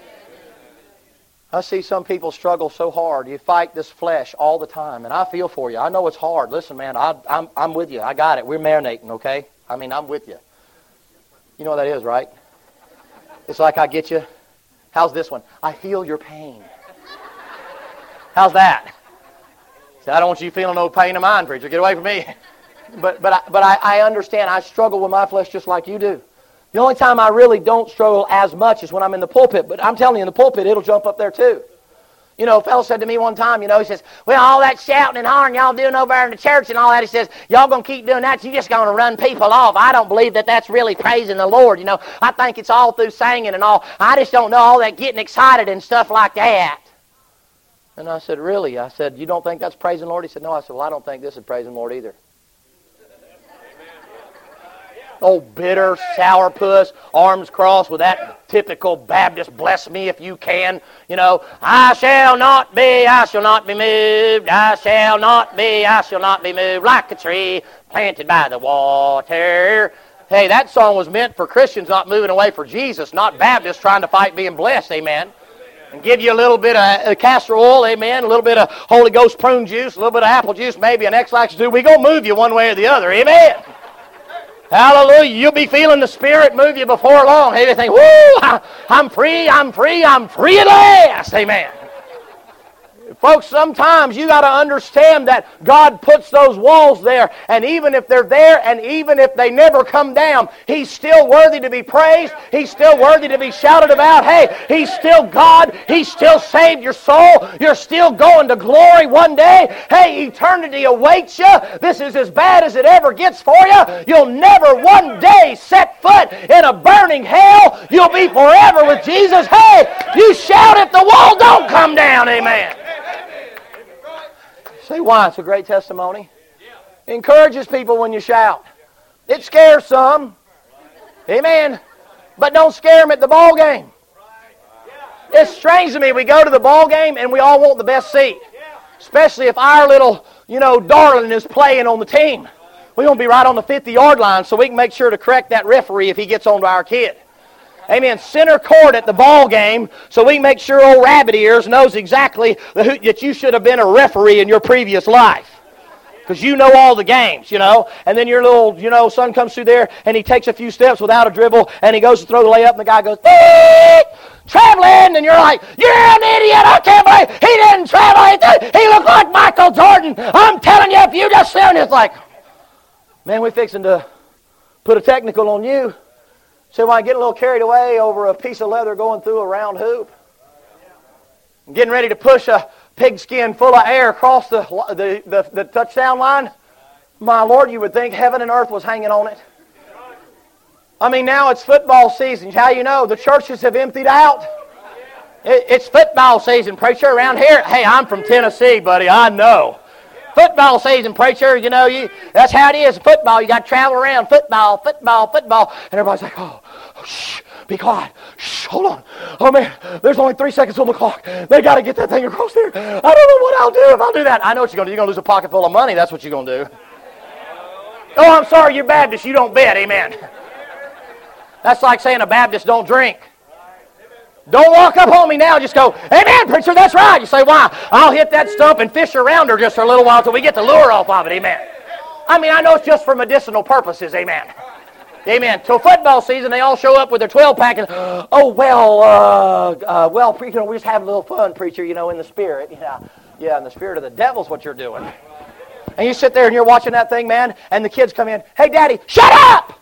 [SPEAKER 1] I see some people struggle so hard. You fight this flesh all the time, and I feel for you. I know it's hard. Listen, man, I, I'm, I'm with you. I got it. We're marinating, okay? I mean, I'm with you. You know what that is, right? It's like I get you. How's this one? I feel your pain. How's that? See, I don't want you feeling no pain of mine, preacher. Get away from me. But but I, but I, I understand. I struggle with my flesh just like you do. The only time I really don't struggle as much is when I'm in the pulpit. But I'm telling you, in the pulpit, it'll jump up there too. You know, a fellow said to me one time, you know, he says, well, all that shouting and hollering y'all doing over there in the church and all that, he says, y'all going to keep doing that, you're just going to run people off. I don't believe that that's really praising the Lord, you know. I think it's all through singing and all. I just don't know all that getting excited and stuff like that. And I said, really? I said, you don't think that's praising the Lord? He said, no. I said, well, I don't think this is praising the Lord either. Old bitter, sourpuss, arms crossed with that typical Baptist, bless me if you can. You know, I shall not be, I shall not be moved. I shall not be, I shall not be moved. Like a tree planted by the water. Hey, that song was meant for Christians not moving away from Jesus, not Baptists trying to fight being blessed, amen. And give you a little bit of castor oil, amen, a little bit of Holy Ghost prune juice, a little bit of apple juice, maybe an X-Lax juice. We're going to move you one way or the other, amen. Hallelujah. You'll be feeling the Spirit move you before long. Hey, you think, woo, I'm free, I'm free, I'm free at last. Amen. Folks, sometimes you got to understand that God puts those walls there, and even if they're there and even if they never come down, He's still worthy to be praised. He's still worthy to be shouted about. Hey, He's still God. He still saved your soul. You're still going to glory one day. Hey, eternity awaits you. This is as bad as it ever gets for you. You'll never one day set foot in a burning hell. You'll be forever with Jesus. Hey, you shout if the wall don't come down. Amen. Say why? It's a great testimony. It encourages people when you shout. It scares some. Amen. But don't scare them at the ball game. It's strange to me. We go to the ball game and we all want the best seat. Especially if our little, you know, darling is playing on the team. We want to be right on the fifty-yard line so we can make sure to correct that referee if he gets onto our kid. Amen. Center court at the ball game so we can make sure old Rabbit Ears knows exactly the, that you should have been a referee in your previous life. Because you know all the games, you know. And then your little, you know, son comes through there and he takes a few steps without a dribble and he goes to throw the layup and the guy goes, beep, traveling. And you're like, you're an idiot. I can't believe he didn't travel. He looked like Michael Jordan. I'm telling you, if you just sit and it's like, man, we're fixing to put a technical on you. So when I get a little carried away over a piece of leather going through a round hoop, I'm getting ready to push a pigskin full of air across the, the, the, the touchdown line, my Lord, you would think heaven and earth was hanging on it. I mean, now it's football season. How you know? The churches have emptied out. It, it's football season, preacher, around here. Hey, I'm from Tennessee, buddy. I know. Football season, preacher. You know, you that's how it is. Football, you got to travel around. Football, football, football. And everybody's like, oh, oh shh, be quiet. Shh, hold on. Oh, man, there's only three seconds on the clock. They got to get that thing across there. I don't know what I'll do if I'll do that. I know what you're going to do. You're going to lose a pocket full of money. That's what you're going to do. Oh, I'm sorry, you're Baptist. You don't bet. Amen. That's like saying a Baptist don't drink. Don't walk up on me now. Just go, amen, preacher, that's right. You say, why? I'll hit that stump and fish around her just for a little while until we get the lure off of it. Amen. I mean, I know it's just for medicinal purposes. Amen. Amen. Till football season, they all show up with their twelve-pack and, oh, well, uh, uh, well, you know, we're just having a little fun, preacher, you know, in the spirit. Yeah, yeah, in the spirit of the devil's what you're doing. And you sit there and you're watching that thing, man, and the kids come in, hey, Daddy, shut up!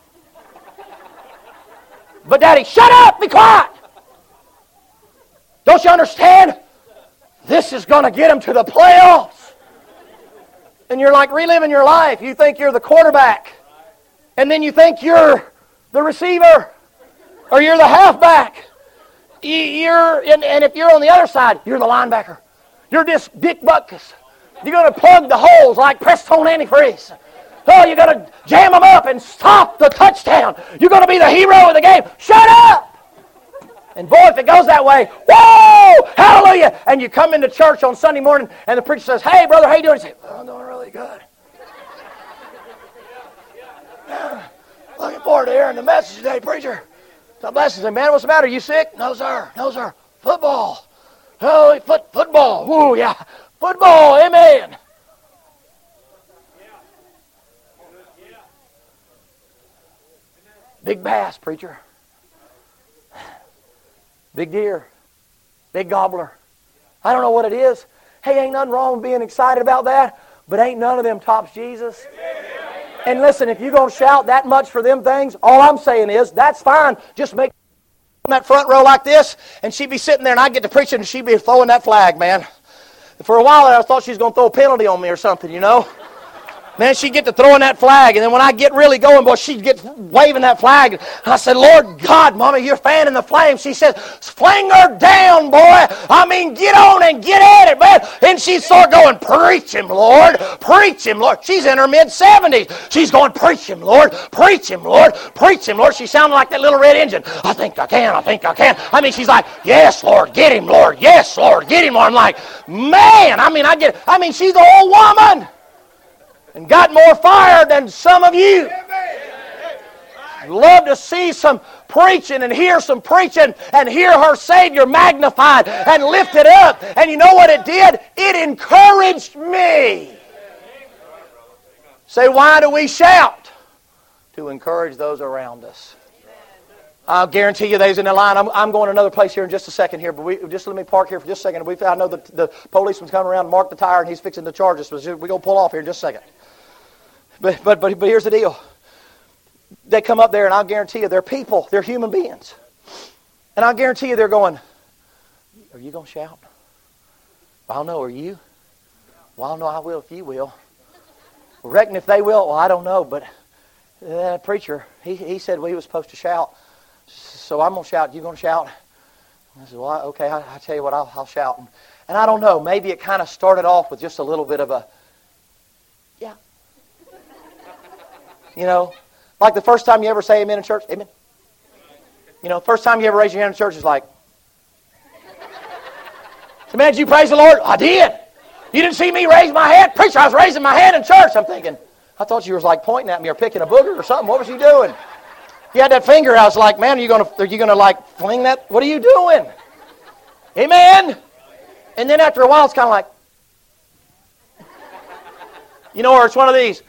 [SPEAKER 1] But, Daddy, shut up, be quiet! Don't you understand? This is going to get them to the playoffs. And you're like reliving your life. You think you're the quarterback. And then you think you're the receiver. Or you're the halfback. You're, and, and if you're on the other side, you're the linebacker. You're this Dick Butkus. You're going to plug the holes like Prestone antifreeze. Oh, you're going to jam them up and stop the touchdown. You're going to be the hero of the game. Shut up! And boy, if it goes that way, whoa, hallelujah. And you come into church on Sunday morning and the preacher says, hey, brother, how you doing? You say, well, I'm doing really good. Looking forward to hearing the message today, preacher. God bless you. Say, man, what's the matter? You sick? No, sir. No, sir. Football. Oh, foot, football. Woo, yeah. Football. Amen. Big bass, preacher. Big deer. Big gobbler. I don't know what it is. Hey, ain't nothing wrong with being excited about that, but ain't none of them tops Jesus. And listen, if you're going to shout that much for them things, all I'm saying is, that's fine. Just make on that front row like this, and she'd be sitting there, and I'd get to preaching, and she'd be throwing that flag, man. For a while there, I thought she was going to throw a penalty on me or something, you know. Man, she'd get to throwing that flag, and then when I get really going, boy, she'd get waving that flag. And I said, Lord God, Mama, you're fanning the flames. She said, fling her down, boy. I mean, get on and get at it, man. And she'd start going, preach him, Lord. Preach him, Lord. She's in her mid-seventies. She's going, preach him, Lord. Preach him, Lord. Preach him, Lord. She sounded like that little red engine. I think I can. I think I can. I mean, she's like, yes, Lord, get him, Lord. Yes, Lord, get him, Lord. I'm like, man, I mean, I get, I mean, she's an old woman. And got more fire than some of you. Love to see some preaching and hear some preaching and hear her Savior magnified and lifted up. And you know what it did? It encouraged me. Say, why do we shout? To encourage those around us. I'll guarantee you they's in the line. I'm, I'm going another place here in just a second here, but we just let me park here for just a second. We, I know the, the policeman's coming around to mark the tire, and he's fixing to charge us. So we're going to pull off here in just a second. But, but, but, but here's the deal. They come up there, and I'll guarantee you they're people. They're human beings. And I'll guarantee you they're going, are you going to shout? Well, I don't know. Are you? Well, I don't know. I will if you will. Well, reckon if they will. Well, I don't know. But that preacher, he, he said we was supposed to shout. So I'm going to shout. You going to shout? I said, well, okay, I, I tell you what, I'll, I'll shout. And, and I don't know, maybe it kind of started off with just a little bit of a, yeah. You know, like the first time you ever say amen in church, amen. You know, first time you ever raise your hand in church is like, so man, did you praise the Lord? I did. You didn't see me raise my hand? Preacher, I was raising my hand in church. I'm thinking, I thought you was like pointing at me or picking a booger or something. What was you doing? You had that finger. I was like, man, are you going to, are you going to like fling that? What are you doing? Amen. And then after a while, it's kind of like, you know, or it's one of these.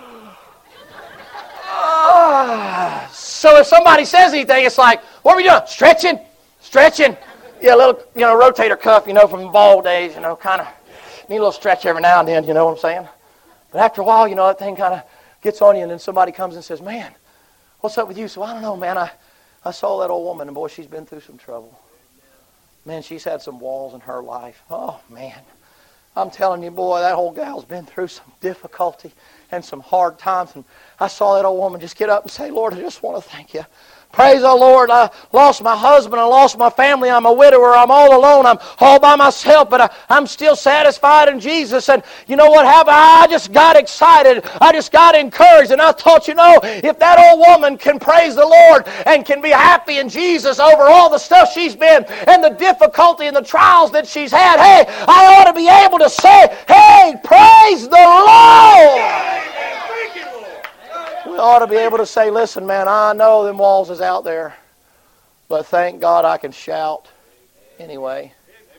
[SPEAKER 1] Ah. So if somebody says anything, it's like, what are we doing? Stretching, stretching. Yeah, a little, you know, rotator cuff, you know, from ball days, you know, kind of need a little stretch every now and then, you know what I'm saying? But after a while, you know, that thing kind of gets on you, and then somebody comes and says, man, what's up with you? So I don't know, man. I, I saw that old woman, and boy, she's been through some trouble. Man, she's had some walls in her life. Oh, man. I'm telling you, boy, that old gal's been through some difficulty and some hard times. And I saw that old woman just get up and say, Lord, I just want to thank you. Praise the Lord. I lost my husband. I lost my family. I'm a widower. I'm all alone. I'm all by myself. But I, I'm still satisfied in Jesus. And you know what happened? I just got excited. I just got encouraged. And I thought, you know, if that old woman can praise the Lord and can be happy in Jesus over all the stuff she's been and the difficulty and the trials that she's had, hey, I ought to be able to say, hey, praise the Lord. We ought to be able to say, listen, man, I know them walls is out there, but thank God I can shout anyway.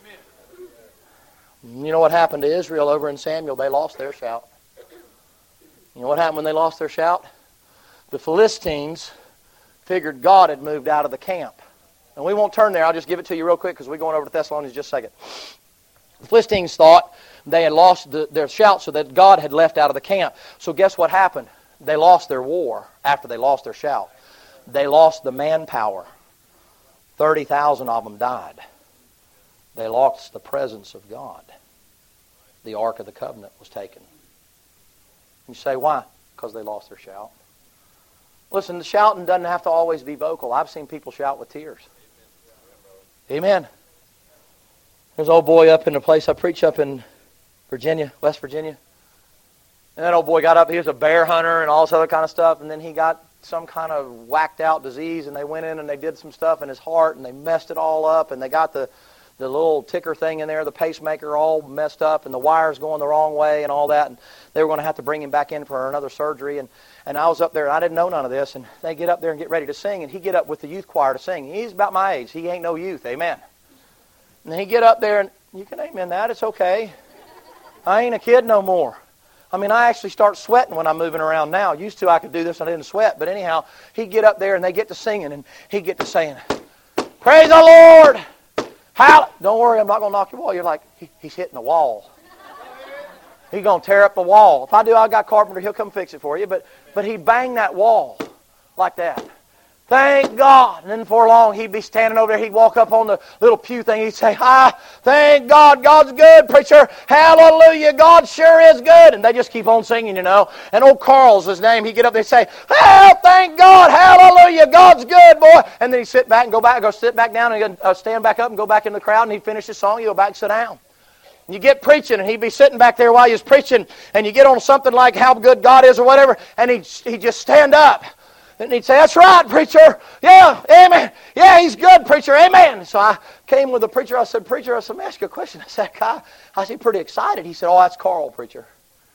[SPEAKER 1] You know what happened to Israel over in Samuel? They lost their shout. You know what happened when they lost their shout? The Philistines figured God had moved out of the camp. And we won't turn there. I'll just give it to you real quick because we're going over to Thessalonians in just a second. The Philistines thought they had lost the, their shout so that God had left out of the camp. So guess what happened? They lost their war after they lost their shout. They lost the manpower. thirty thousand of them died. They lost the presence of God. The Ark of the Covenant was taken. You say, why? Because they lost their shout. Listen, the shouting doesn't have to always be vocal. I've seen people shout with tears. Amen. There's an old boy up in a place I preach up in Virginia, West Virginia. And that old boy got up, he was a bear hunter and all this other kind of stuff, and then he got some kind of whacked out disease, and they went in and they did some stuff in his heart, and they messed it all up, and they got the, the little ticker thing in there, the pacemaker all messed up, and the wires going the wrong way and all that, and they were going to have to bring him back in for another surgery, and, and I was up there, and I didn't know none of this, and they get up there and get ready to sing, and he get up with the youth choir to sing. He's about my age. He ain't no youth, amen. And he get up there, and you can amen that, it's okay. I ain't a kid no more. I mean, I actually start sweating when I'm moving around now. Used to, I could do this and I didn't sweat. But anyhow, he'd get up there and they get to singing and he'd get to saying, praise the Lord. How? Don't worry, I'm not going to knock your wall. You're like, he, he's hitting the wall. He's going to tear up the wall. If I do, I got carpenter. He'll come fix it for you. But, but he'd bang that wall like that. Thank God. And then before long, he'd be standing over there. He'd walk up on the little pew thing. He'd say, hi, thank God. God's good, preacher. Hallelujah. God sure is good. And they just keep on singing, you know. And old Carl's his name. He'd get up there and say, oh, thank God. Hallelujah. God's good, boy. And then he'd sit back and go back, go sit back down and he'd, uh, stand back up and go back in the crowd. And he'd finish his song. He'd go back and sit down. And you get preaching, and he'd be sitting back there while he was preaching. And you get on something like how good God is or whatever. And he'd, he'd just stand up. And he'd say, that's right, preacher. Yeah, amen. Yeah, he's good, preacher. Amen. So I came with the preacher. I said, preacher, I said, let me ask you a question. I said, guy, I said, pretty excited. He said, oh, that's Carl, preacher.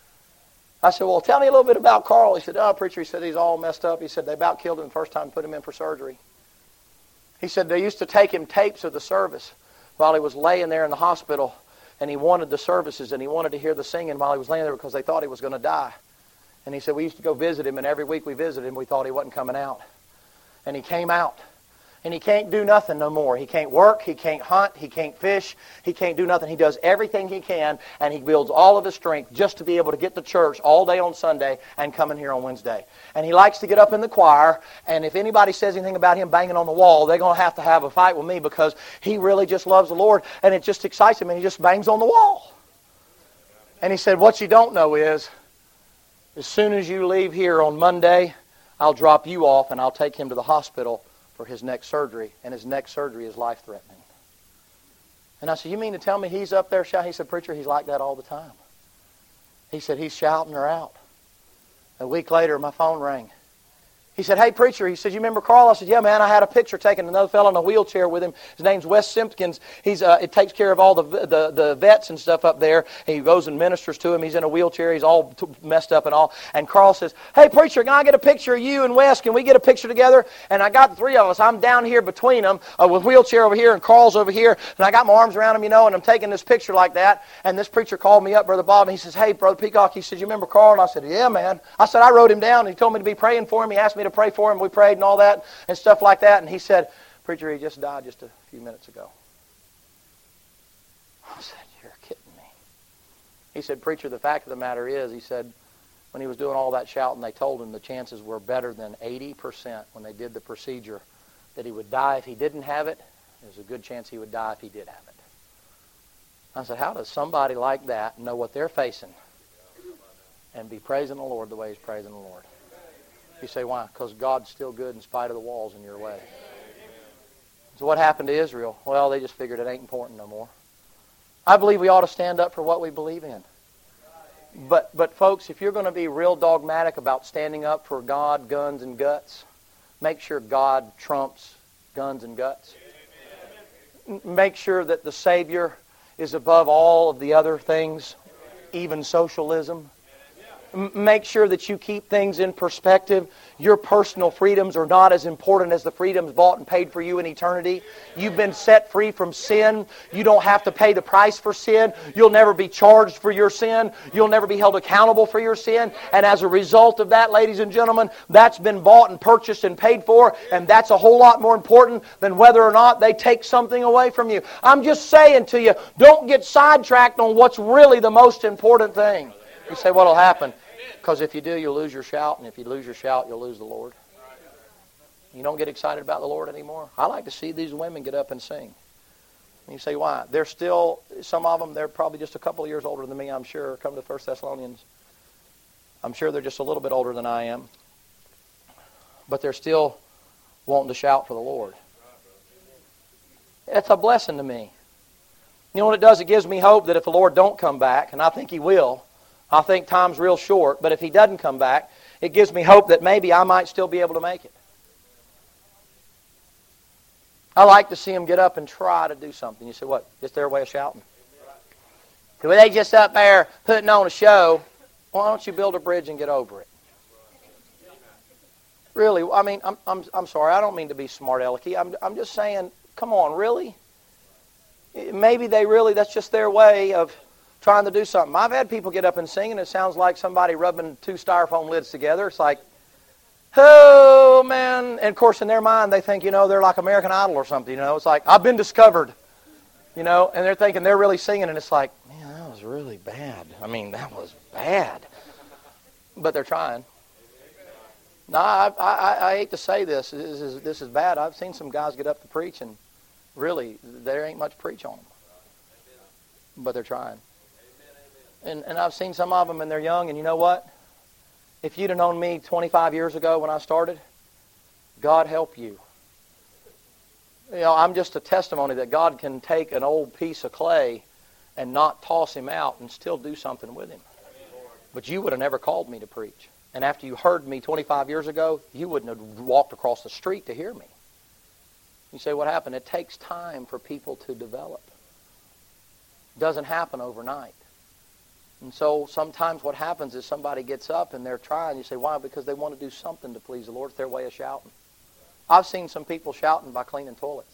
[SPEAKER 1] I said, well, tell me a little bit about Carl. He said, oh, preacher, he said, he's all messed up. He said, they about killed him the first time and put him in for surgery. He said, they used to take him tapes of the service while he was laying there in the hospital, and he wanted the services, and he wanted to hear the singing while he was laying there because they thought he was going to die. And he said, we used to go visit him, and every week we visited him, we thought he wasn't coming out. And he came out. And he can't do nothing no more. He can't work, he can't hunt, he can't fish, he can't do nothing. He does everything he can, and he builds all of his strength just to be able to get to church all day on Sunday and come in here on Wednesday. And he likes to get up in the choir, and if anybody says anything about him banging on the wall, they're going to have to have a fight with me because he really just loves the Lord, and it just excites him, and he just bangs on the wall. And he said, what you don't know is, as soon as you leave here on Monday, I'll drop you off and I'll take him to the hospital for his next surgery. And his next surgery is life-threatening. And I said, you mean to tell me he's up there shouting? He said, preacher, he's like that all the time. He said, he's shouting her out. A week later, my phone rang. He said, hey, preacher, he said, you remember Carl? I said, yeah, man, I had a picture taken. Another fellow in a wheelchair with him. His name's Wes Simpkins. He's uh, it takes care of all the, the the vets and stuff up there. And he goes and ministers to him. He's in a wheelchair. He's all t- messed up and all. And Carl says, hey, preacher, can I get a picture of you and Wes? Can we get a picture together? And I got the three of us. I'm down here between them uh, with wheelchair over here and Carl's over here. And I got my arms around him, you know, and I'm taking this picture like that. And this preacher called me up, Brother Bob, and he says, hey, Brother Peacock, he said, you remember Carl? And I said, yeah, man. I said, I wrote him down. And he told me to be praying for him. He asked me to pray for him. We prayed and all that and stuff like that. And he said, preacher, he just died just a few minutes ago. I said, you're kidding me. He said, preacher, the fact of the matter is, he said, when he was doing all that shouting, they told him the chances were better than eighty percent when they did the procedure that he would die if he didn't have it. There's a good chance he would die if he did have it. I said, how does somebody like that know what they're facing and be praising the Lord the way he's praising the Lord? You say, why? Because God's still good in spite of the walls in your way. So what happened to Israel? Well, they just figured it ain't important no more. I believe we ought to stand up for what we believe in. But, but folks, if you're going to be real dogmatic about standing up for God, guns, and guts, make sure God trumps guns and guts. Make sure that the Savior is above all of the other things, even socialism. Make sure that you keep things in perspective. Your personal freedoms are not as important as the freedoms bought and paid for you in eternity. You've been set free from sin. You don't have to pay the price for sin. You'll never be charged for your sin. You'll never be held accountable for your sin. And as a result of that, ladies and gentlemen, that's been bought and purchased and paid for, and that's a whole lot more important than whether or not they take something away from you. I'm just saying to you, don't get sidetracked on what's really the most important thing. You say, what'll happen? Because if you do, you'll lose your shout, and if you lose your shout, you'll lose the Lord. You don't get excited about the Lord anymore. I like to see these women get up and sing. And you say, why? They're still, some of them, they're probably just a couple of years older than me, I'm sure. Come to First Thessalonians. I'm sure they're just a little bit older than I am. But they're still wanting to shout for the Lord. It's a blessing to me. You know what it does? It gives me hope that if the Lord don't come back, and I think He will, I think time's real short, but if He doesn't come back, it gives me hope that maybe I might still be able to make it. I like to see them get up and try to do something. You say, what? Just their way of shouting? Well, they just up there putting on a show. Why don't you build a bridge and get over it? Really, I mean, I'm I'm I'm sorry. I don't mean to be smart alecky. I'm I'm just saying, come on, really? Maybe they really, that's just their way of trying to do something. I've had people get up and sing, and it sounds like somebody rubbing two styrofoam lids together. It's like, oh, man. And, of course, in their mind, they think, you know, they're like American Idol or something, you know. It's like, I've been discovered, you know, and they're thinking they're really singing, and it's like, man, that was really bad. I mean, that was bad. But they're trying. No, I, I, I hate to say this. This is, this is bad. I've seen some guys get up to preach, and really, there ain't much preach on them. But they're trying. And, and I've seen some of them, and they're young, and you know what? If you'd have known me twenty-five years ago when I started, God help you. You know, I'm just a testimony that God can take an old piece of clay and not toss him out and still do something with him. But you would have never called me to preach. And after you heard me twenty-five years ago, you wouldn't have walked across the street to hear me. You say, what happened? It takes time for people to develop. It doesn't happen overnight. And so sometimes what happens is somebody gets up and they're trying. You say, why? Because they want to do something to please the Lord. It's their way of shouting. I've seen some people shouting by cleaning toilets.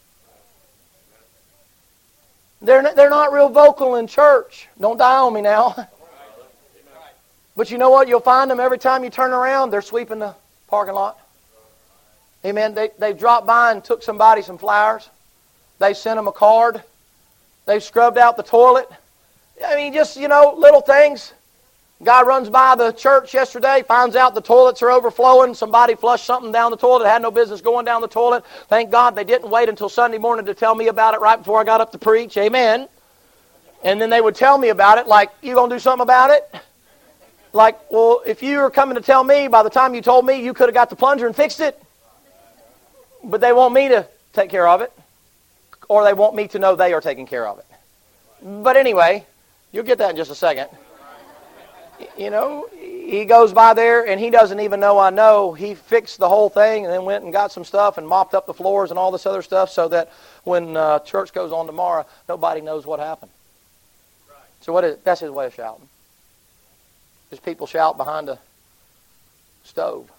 [SPEAKER 1] They're not, they're not real vocal in church. Don't die on me now. But you know what? You'll find them every time you turn around, they're sweeping the parking lot. Amen. They, they've dropped by and took somebody some flowers. They sent them a card. They've scrubbed out the toilet. I mean, just, you know, little things. Guy runs by the church yesterday, finds out the toilets are overflowing. Somebody flushed something down the toilet. It had no business going down the toilet. Thank God they didn't wait until Sunday morning to tell me about it right before I got up to preach. Amen. And then they would tell me about it like, you going to do something about it? Like, well, if you were coming to tell me, by the time you told me, you could have got the plunger and fixed it. But they want me to take care of it. Or they want me to know they are taking care of it. But anyway, you'll get that in just a second. You know, he goes by there and he doesn't even know I know. He fixed the whole thing and then went and got some stuff and mopped up the floors and all this other stuff so that when uh, church goes on tomorrow, nobody knows what happened. So what is, that's his way of shouting. Just people shout behind a stove.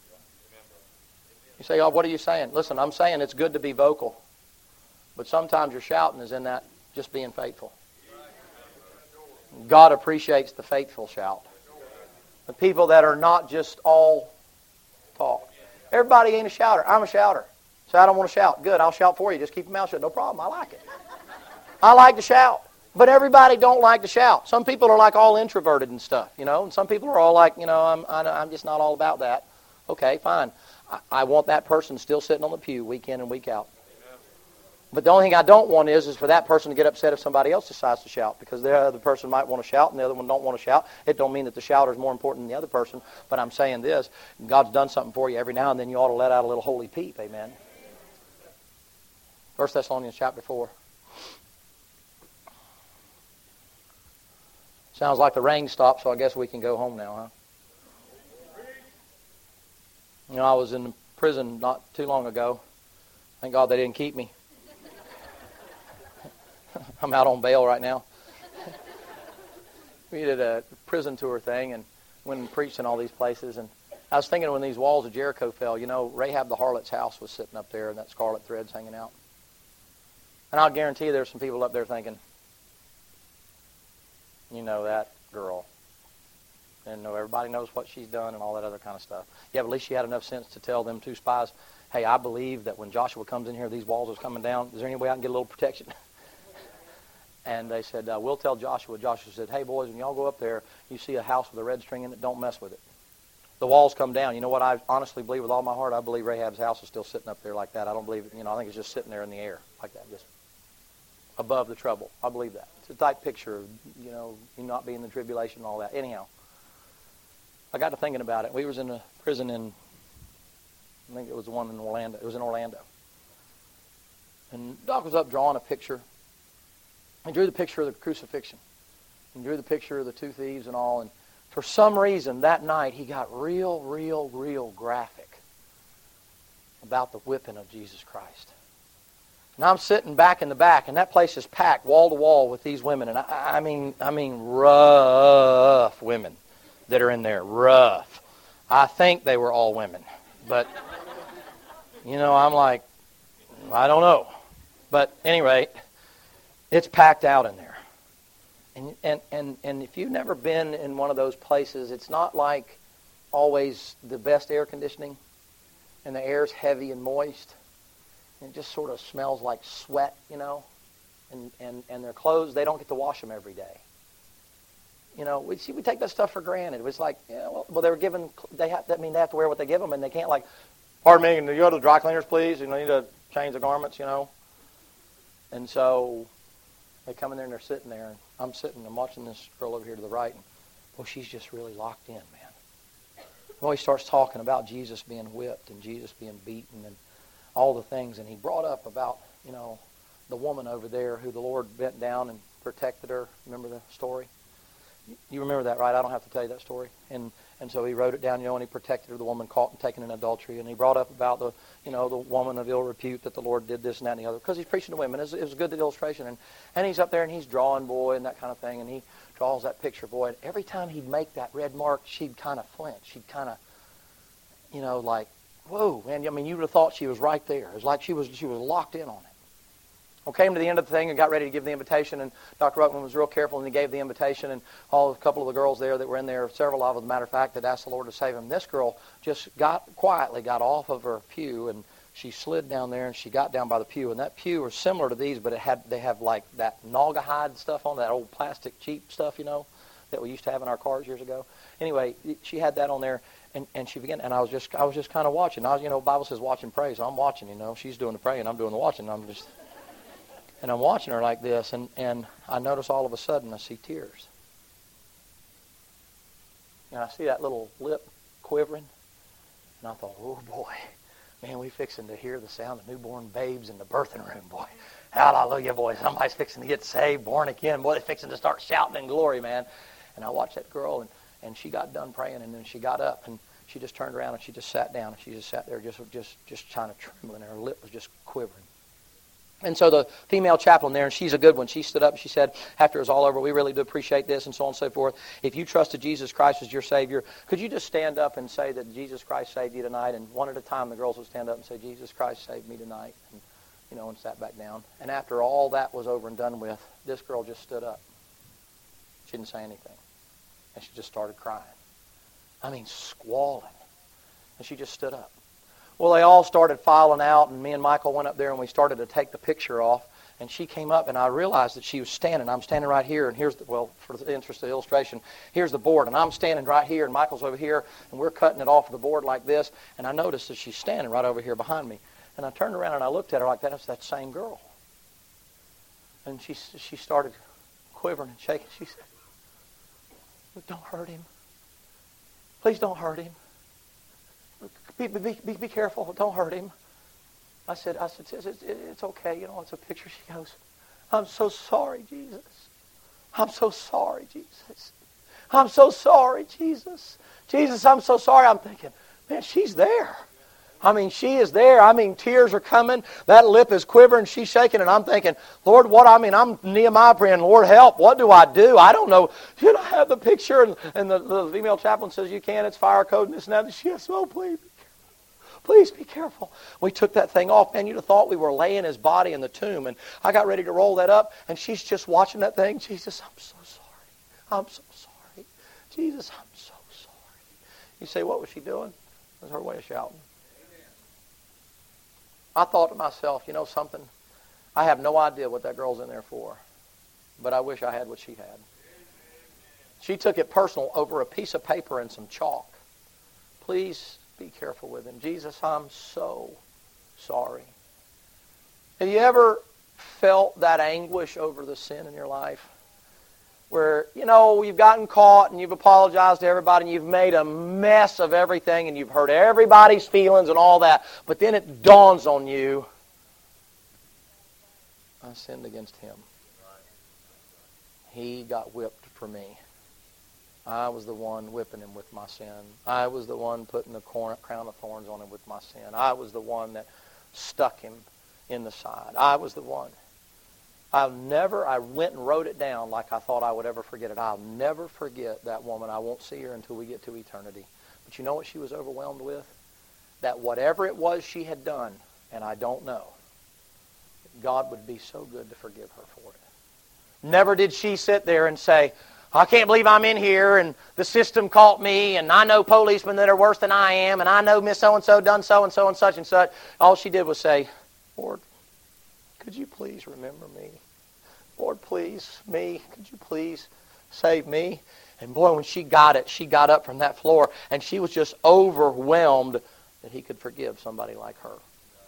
[SPEAKER 1] You say, oh, what are you saying? Listen, I'm saying it's good to be vocal. But sometimes your shouting is in that just being faithful. God appreciates the faithful shout. The people that are not just all talk. Everybody ain't a shouter. I'm a shouter. So I don't want to shout. Good, I'll shout for you. Just keep your mouth shut. No problem. I like it. I like to shout. But everybody don't like to shout. Some people are like all introverted and stuff, you know. And some people are all like, you know, I'm I'm just not all about that. Okay, fine. I, I want that person still sitting on the pew week in and week out. But the only thing I don't want is, is for that person to get upset if somebody else decides to shout, because the other person might want to shout and the other one don't want to shout. It don't mean that the shouter is more important than the other person, but I'm saying this, God's done something for you. Every now and then you ought to let out a little holy peep, amen. First Thessalonians chapter four. Sounds like the rain stopped, so I guess we can go home now, huh? You know, I was in prison not too long ago. Thank God they didn't keep me. I'm out on bail right now. We did a prison tour thing and went and preached in all these places. And I was thinking when these walls of Jericho fell, you know, Rahab the harlot's house was sitting up there and that scarlet thread's hanging out. And I'll guarantee you there's some people up there thinking, you know, that girl. And know everybody knows what she's done and all that other kind of stuff. Yeah, but at least she had enough sense to tell them two spies, hey, I believe that when Joshua comes in here, these walls are coming down. Is there any way I can get a little protection? And they said, uh, we'll tell Joshua. Joshua said, hey, boys, when y'all go up there, you see a house with a red string in it, don't mess with it. The walls come down. You know what I honestly believe with all my heart? I believe Rahab's house is still sitting up there like that. I don't believe it. You know, I think it's just sitting there in the air like that, just above the trouble. I believe that. It's a type picture of, you know, you not being in the tribulation and all that. Anyhow, I got to thinking about it. We was in a prison in, I think it was the one in Orlando. It was in Orlando. And Doc was up drawing a picture. He drew the picture of the crucifixion. He drew the picture of the two thieves and all. And for some reason, that night, he got real, real, real graphic about the whipping of Jesus Christ. And I'm sitting back in the back, and that place is packed wall to wall with these women. And I, I mean, I mean, rough women that are in there. Rough. I think they were all women. But, you know, I'm like, I don't know. But anyway, it's packed out in there. And, and, and, and if you've never been in one of those places, it's not like always the best air conditioning. And the air's heavy and moist. And it just sort of smells like sweat, you know. And, and, and their clothes, they don't get to wash them every day. You know, we see we take that stuff for granted. It was like, yeah, well, well, they were given, they have, I mean, they have to wear what they give them, and they can't like, pardon me, can you go to the dry cleaners, please? You know, need to change the garments, you know. And so they come in there and they're sitting there, and I'm sitting, I'm watching this girl over here to the right, and well, she's just really locked in, man. Well, he starts talking about Jesus being whipped and Jesus being beaten and all the things, and he brought up about, you know, the woman over there who the Lord bent down and protected her. Remember the story? You remember that, right? I don't have to tell you that story. And and so he wrote it down, you know, and he protected her, the woman caught and taken in adultery. And he brought up about the, you know, the woman of ill repute that the Lord did this and that and the other. Because he's preaching to women. It was, it was a good illustration. And, and he's up there and he's drawing, boy, and that kind of thing. And he draws that picture, boy. And every time he'd make that red mark, she'd kind of flinch. She'd kind of, you know, like, whoa, man. I mean, you would have thought she was right there. It was like she was she was locked in on it. Well, came to the end of the thing and got ready to give the invitation, and Doctor Ruckman was real careful, and he gave the invitation, and all a couple of the girls there that were in there, several of them, as a matter of fact, that asked the Lord to save them. This girl just got quietly got off of her pew, and she slid down there, and she got down by the pew, and that pew was similar to these, but it had they have like that naugahyde stuff on, that old plastic cheap stuff, you know, that we used to have in our cars years ago. Anyway, she had that on there, and, and she began, and I was just I was just kind of watching. I was, you know, the Bible says watch and pray, so I'm watching, you know. She's doing the praying, I'm doing the watching. I'm just... And I'm watching her like this, and, and I notice all of a sudden I see tears. And I see that little lip quivering. And I thought, oh, boy, man, we fixing to hear the sound of newborn babes in the birthing room, boy. Hallelujah, boy. Somebody's fixing to get saved, born again. Boy, they're fixing to start shouting in glory, man. And I watched that girl, and, and she got done praying, and then she got up, and she just turned around, and she just sat down, and she just sat there just, just, just kind of trembling, and her lip was just quivering. And so the female chaplain there, and she's a good one, she stood up and she said, after it was all over, we really do appreciate this, and so on and so forth. If you trusted Jesus Christ as your Savior, could you just stand up and say that Jesus Christ saved you tonight? And one at a time, the girls would stand up and say, Jesus Christ saved me tonight. And, you know, and sat back down. And after all that was over and done with, this girl just stood up. She didn't say anything. And she just started crying. I mean, squalling. And she just stood up. Well, they all started filing out, and me and Michael went up there, and we started to take the picture off. And she came up, and I realized that she was standing. I'm standing right here, and here's the, well, for the interest of the illustration, here's the board, and I'm standing right here, and Michael's over here, and we're cutting it off of the board like this, and I noticed that she's standing right over here behind me. And I turned around, and I looked at her like that. It's that same girl. And she she started quivering and shaking. She said, "Don't hurt him. Please don't hurt him. Be, be, be, be careful. Don't hurt him." I said, I said, it's, it's, it's okay. You know, it's a picture. She goes, "I'm so sorry, Jesus. I'm so sorry, Jesus. I'm so sorry, Jesus. Jesus, I'm so sorry." I'm thinking, man, she's there. I mean, she is there. I mean, tears are coming. That lip is quivering. She's shaking. And I'm thinking, Lord, what? I mean, I'm Nehemiah praying, Lord, help. What do I do? I don't know. Should I have the picture? And, and the, the female chaplain says, you can. It's fire code and this and that. And she says, oh, please. Please be careful. We took that thing off. Man, you'd have thought we were laying his body in the tomb. And I got ready to roll that up. And she's just watching that thing. Jesus, I'm so sorry. I'm so sorry. Jesus, I'm so sorry. You say, what was she doing? It was her way of shouting. I thought to myself, you know something? I have no idea what that girl's in there for. But I wish I had what she had. She took it personal over a piece of paper and some chalk. Please be careful with him. Jesus, I'm so sorry. Have you ever felt that anguish over the sin in your life? Where, you know, you've gotten caught and you've apologized to everybody and you've made a mess of everything and you've hurt everybody's feelings and all that. But then it dawns on you, I sinned against him. He got whipped for me. I was the one whipping him with my sin. I was the one putting the crown of thorns on him with my sin. I was the one that stuck him in the side. I was the one. I'll never, I went and wrote it down like I thought I would ever forget it. I'll never forget that woman. I won't see her until we get to eternity. But you know what she was overwhelmed with? That whatever it was she had done, and I don't know, God would be so good to forgive her for it. Never did she sit there and say, I can't believe I'm in here, and the system caught me, and I know policemen that are worse than I am, and I know Miss So-and-so done so-and-so and such and such. All she did was say, Lord, could you please remember me? Lord, please, me, could you please save me? And boy, when she got it, she got up from that floor, and she was just overwhelmed that he could forgive somebody like her.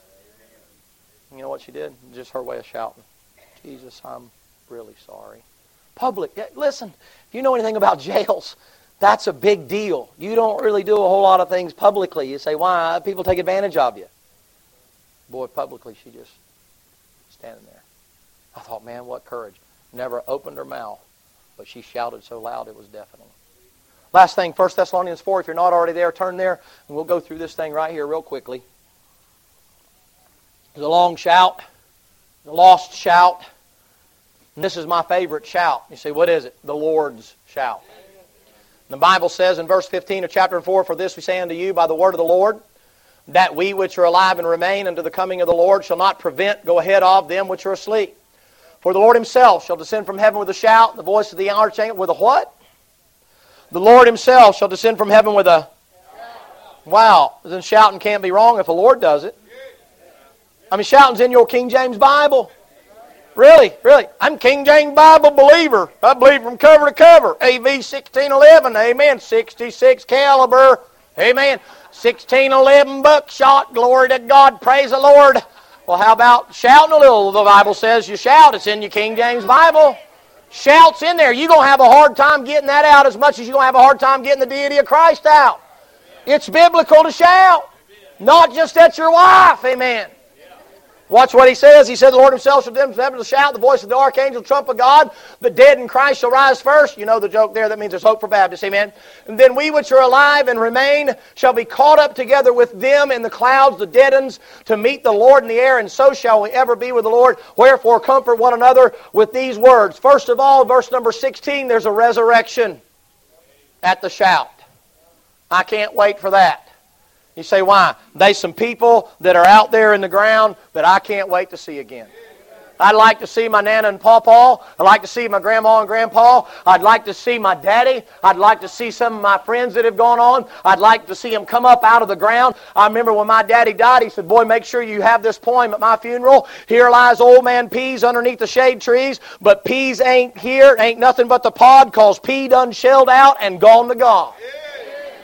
[SPEAKER 1] You know what she did? Just her way of shouting, Jesus, I'm really sorry. Public. Listen, if you know anything about jails, that's a big deal. You don't really do a whole lot of things publicly. You say, why? People take advantage of you. Boy, publicly, she just standing there. I thought, man, what courage. Never opened her mouth, but she shouted so loud it was deafening. Last thing, First Thessalonians four, if you're not already there, turn there, and we'll go through this thing right here real quickly. There's a long shout, a lost shout. And this is my favorite shout. You say, what is it? The Lord's shout. The Bible says in verse fifteen of chapter four, for this we say unto you by the word of the Lord, that we which are alive and remain unto the coming of the Lord shall not prevent, go ahead of them which are asleep. For the Lord himself shall descend from heaven with a shout, the voice of the archangel, with a what? The Lord himself shall descend from heaven with a... Wow, then shouting can't be wrong if the Lord does it. I mean, shouting's in your King James Bible. Really, really. I'm King James Bible believer. I believe from cover to cover. A V sixteen eleven, amen. sixty-six caliber, amen. sixteen eleven buckshot, glory to God, praise the Lord. Well, how about shouting a little? The Bible says you shout. It's in your King James Bible. Shout's in there. You're going to have a hard time getting that out as much as you're going to have a hard time getting the deity of Christ out. It's biblical to shout. Not just at your wife, amen. Watch what he says. He said, the Lord himself shall descend from heaven to shout, the voice of the archangel, trump of God. The dead in Christ shall rise first. You know the joke there. That means there's hope for Baptists. Amen. And then we which are alive and remain shall be caught up together with them in the clouds, the dead ones, to meet the Lord in the air. And so shall we ever be with the Lord. Wherefore comfort one another with these words. First of all, verse number sixteen, there's a resurrection at the shout. I can't wait for that. You say, why? There's some people that are out there in the ground that I can't wait to see again. I'd like to see my Nana and Pawpaw. I'd like to see my Grandma and Grandpa. I'd like to see my daddy. I'd like to see some of my friends that have gone on. I'd like to see them come up out of the ground. I remember when my daddy died, he said, boy, make sure you have this poem at my funeral. Here lies old man Pease underneath the shade trees, but Pease ain't here. Ain't nothing but the pod, cause P done shelled out and gone to God.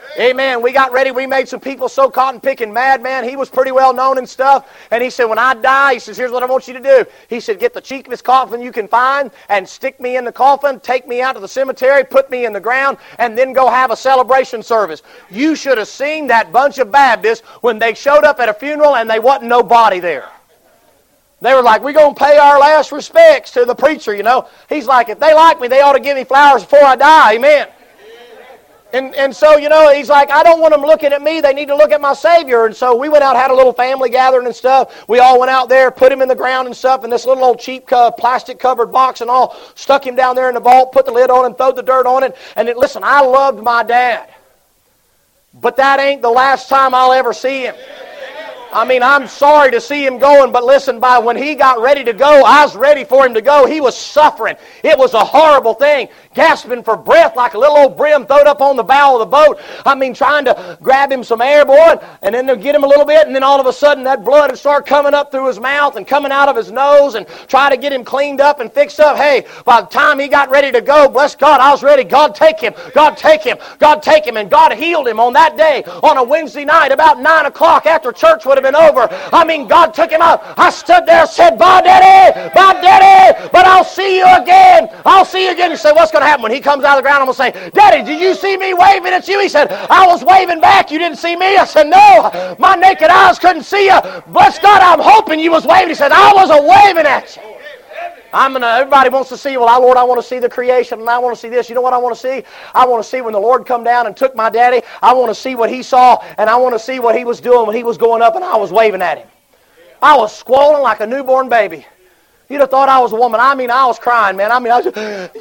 [SPEAKER 1] Amen. We got ready. We made some people so cotton picking mad, man. He was pretty well known and stuff. And he said, when I die, he says, here's what I want you to do. He said, get the cheapest coffin you can find and stick me in the coffin, take me out to the cemetery, put me in the ground, and then go have a celebration service. You should have seen that bunch of Baptists when they showed up at a funeral and they wasn't nobody there. They were like, we're going to pay our last respects to the preacher, you know. He's like, if they like me, they ought to give me flowers before I die. Amen. And and so, you know, he's like, I don't want them looking at me. They need to look at my Savior. And so we went out, had a little family gathering and stuff. We all went out there, put him in the ground and stuff in this little old cheap uh, plastic-covered box and all, stuck him down there in the vault, put the lid on him, throwed the dirt on it. And it, listen, I loved my dad. But that ain't the last time I'll ever see him. I mean, I'm sorry to see him going, but listen, by when he got ready to go, I was ready for him to go. He was suffering. It was a horrible thing. Gasping for breath like a little old brim throwed up on the bow of the boat. I mean, trying to grab him some air, boy, and then to get him a little bit, and then all of a sudden that blood would start coming up through his mouth and coming out of his nose and try to get him cleaned up and fixed up. Hey, by the time he got ready to go, bless God, I was ready. God, take him. God, take him. God, take him. And God healed him on that day on a Wednesday night about nine o'clock after church would have been over. I mean, God took him out. I stood there and said, bye, Daddy, bye, Daddy, but I'll see you again. I'll see you again. You say, what's going to happen? When he comes out of the ground, I'm going to say, Daddy, did you see me waving at you? He said, I was waving back. You didn't see me? I said, no, my naked eyes couldn't see you. Bless God, I'm hoping you was waving. He said, I wasn't waving at you. I'm gonna, everybody wants to see, well, I, Lord, I want to see the creation, and I want to see this. You know what I want to see? I want to see when the Lord come down and took my daddy. I want to see what he saw, and I want to see what he was doing when he was going up, and I was waving at him. I was squalling like a newborn baby. You'd have thought I was a woman. I mean, I was crying, man. I mean, I was just,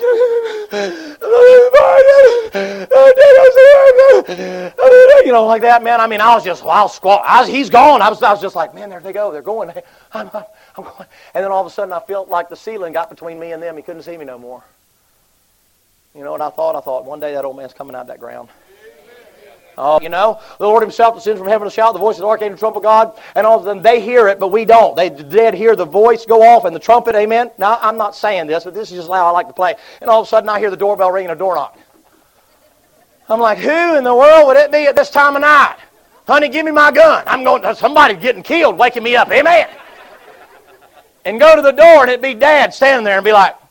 [SPEAKER 1] you know, like that, man. I mean, I was just, I was squall. I was, he's gone. I was, I was just like, man, there they go. They're going. I'm, I'm, I'm going. And then all of a sudden, I felt like the ceiling got between me and them. He couldn't see me no more. You know what I thought? I thought, one day that old man's coming out of that ground. Oh, you know, the Lord himself descends from heaven to shout, the voice of the archangel, the trump of God, and all of them, they hear it, but we don't. They did hear the voice go off and the trumpet, amen. Now, I'm not saying this, but this is just how I like to play. And all of a sudden, I hear the doorbell ringing a door knock. I'm like, who in the world would it be at this time of night? Honey, give me my gun. I'm going, somebody's getting killed, waking me up, amen. And go to the door, and it'd be Dad standing there and be like,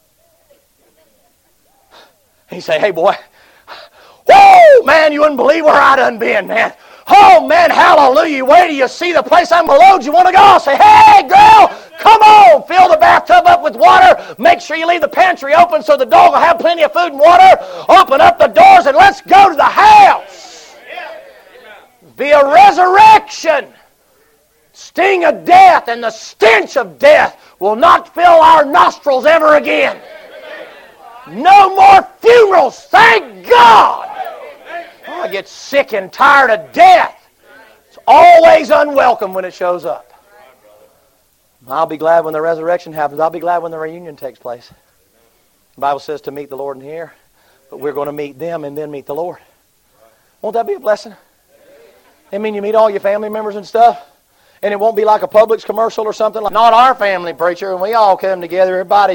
[SPEAKER 1] he'd say, hey, boy, whoa, man, you wouldn't believe where I done been, man. Oh, man, hallelujah. Where do you see the place I'm below? Do you want to go? I'll say, hey, girl, come on. Fill the bathtub up with water. Make sure you leave the pantry open so the dog will have plenty of food and water. Open up the doors and let's go to the house. Be a resurrection. Sting of death and the stench of death will not fill our nostrils ever again. No more funerals, thank God. Oh, I get sick and tired of death. It's always unwelcome when it shows up. I'll be glad when the resurrection happens. I'll be glad when the reunion takes place. The Bible says to meet the Lord in here, but we're going to meet them and then meet the Lord. Won't that be a blessing? I mean, you meet all your family members and stuff, and it won't be like a Publix commercial or something. Like, not our family, preacher, and we all come together, everybody.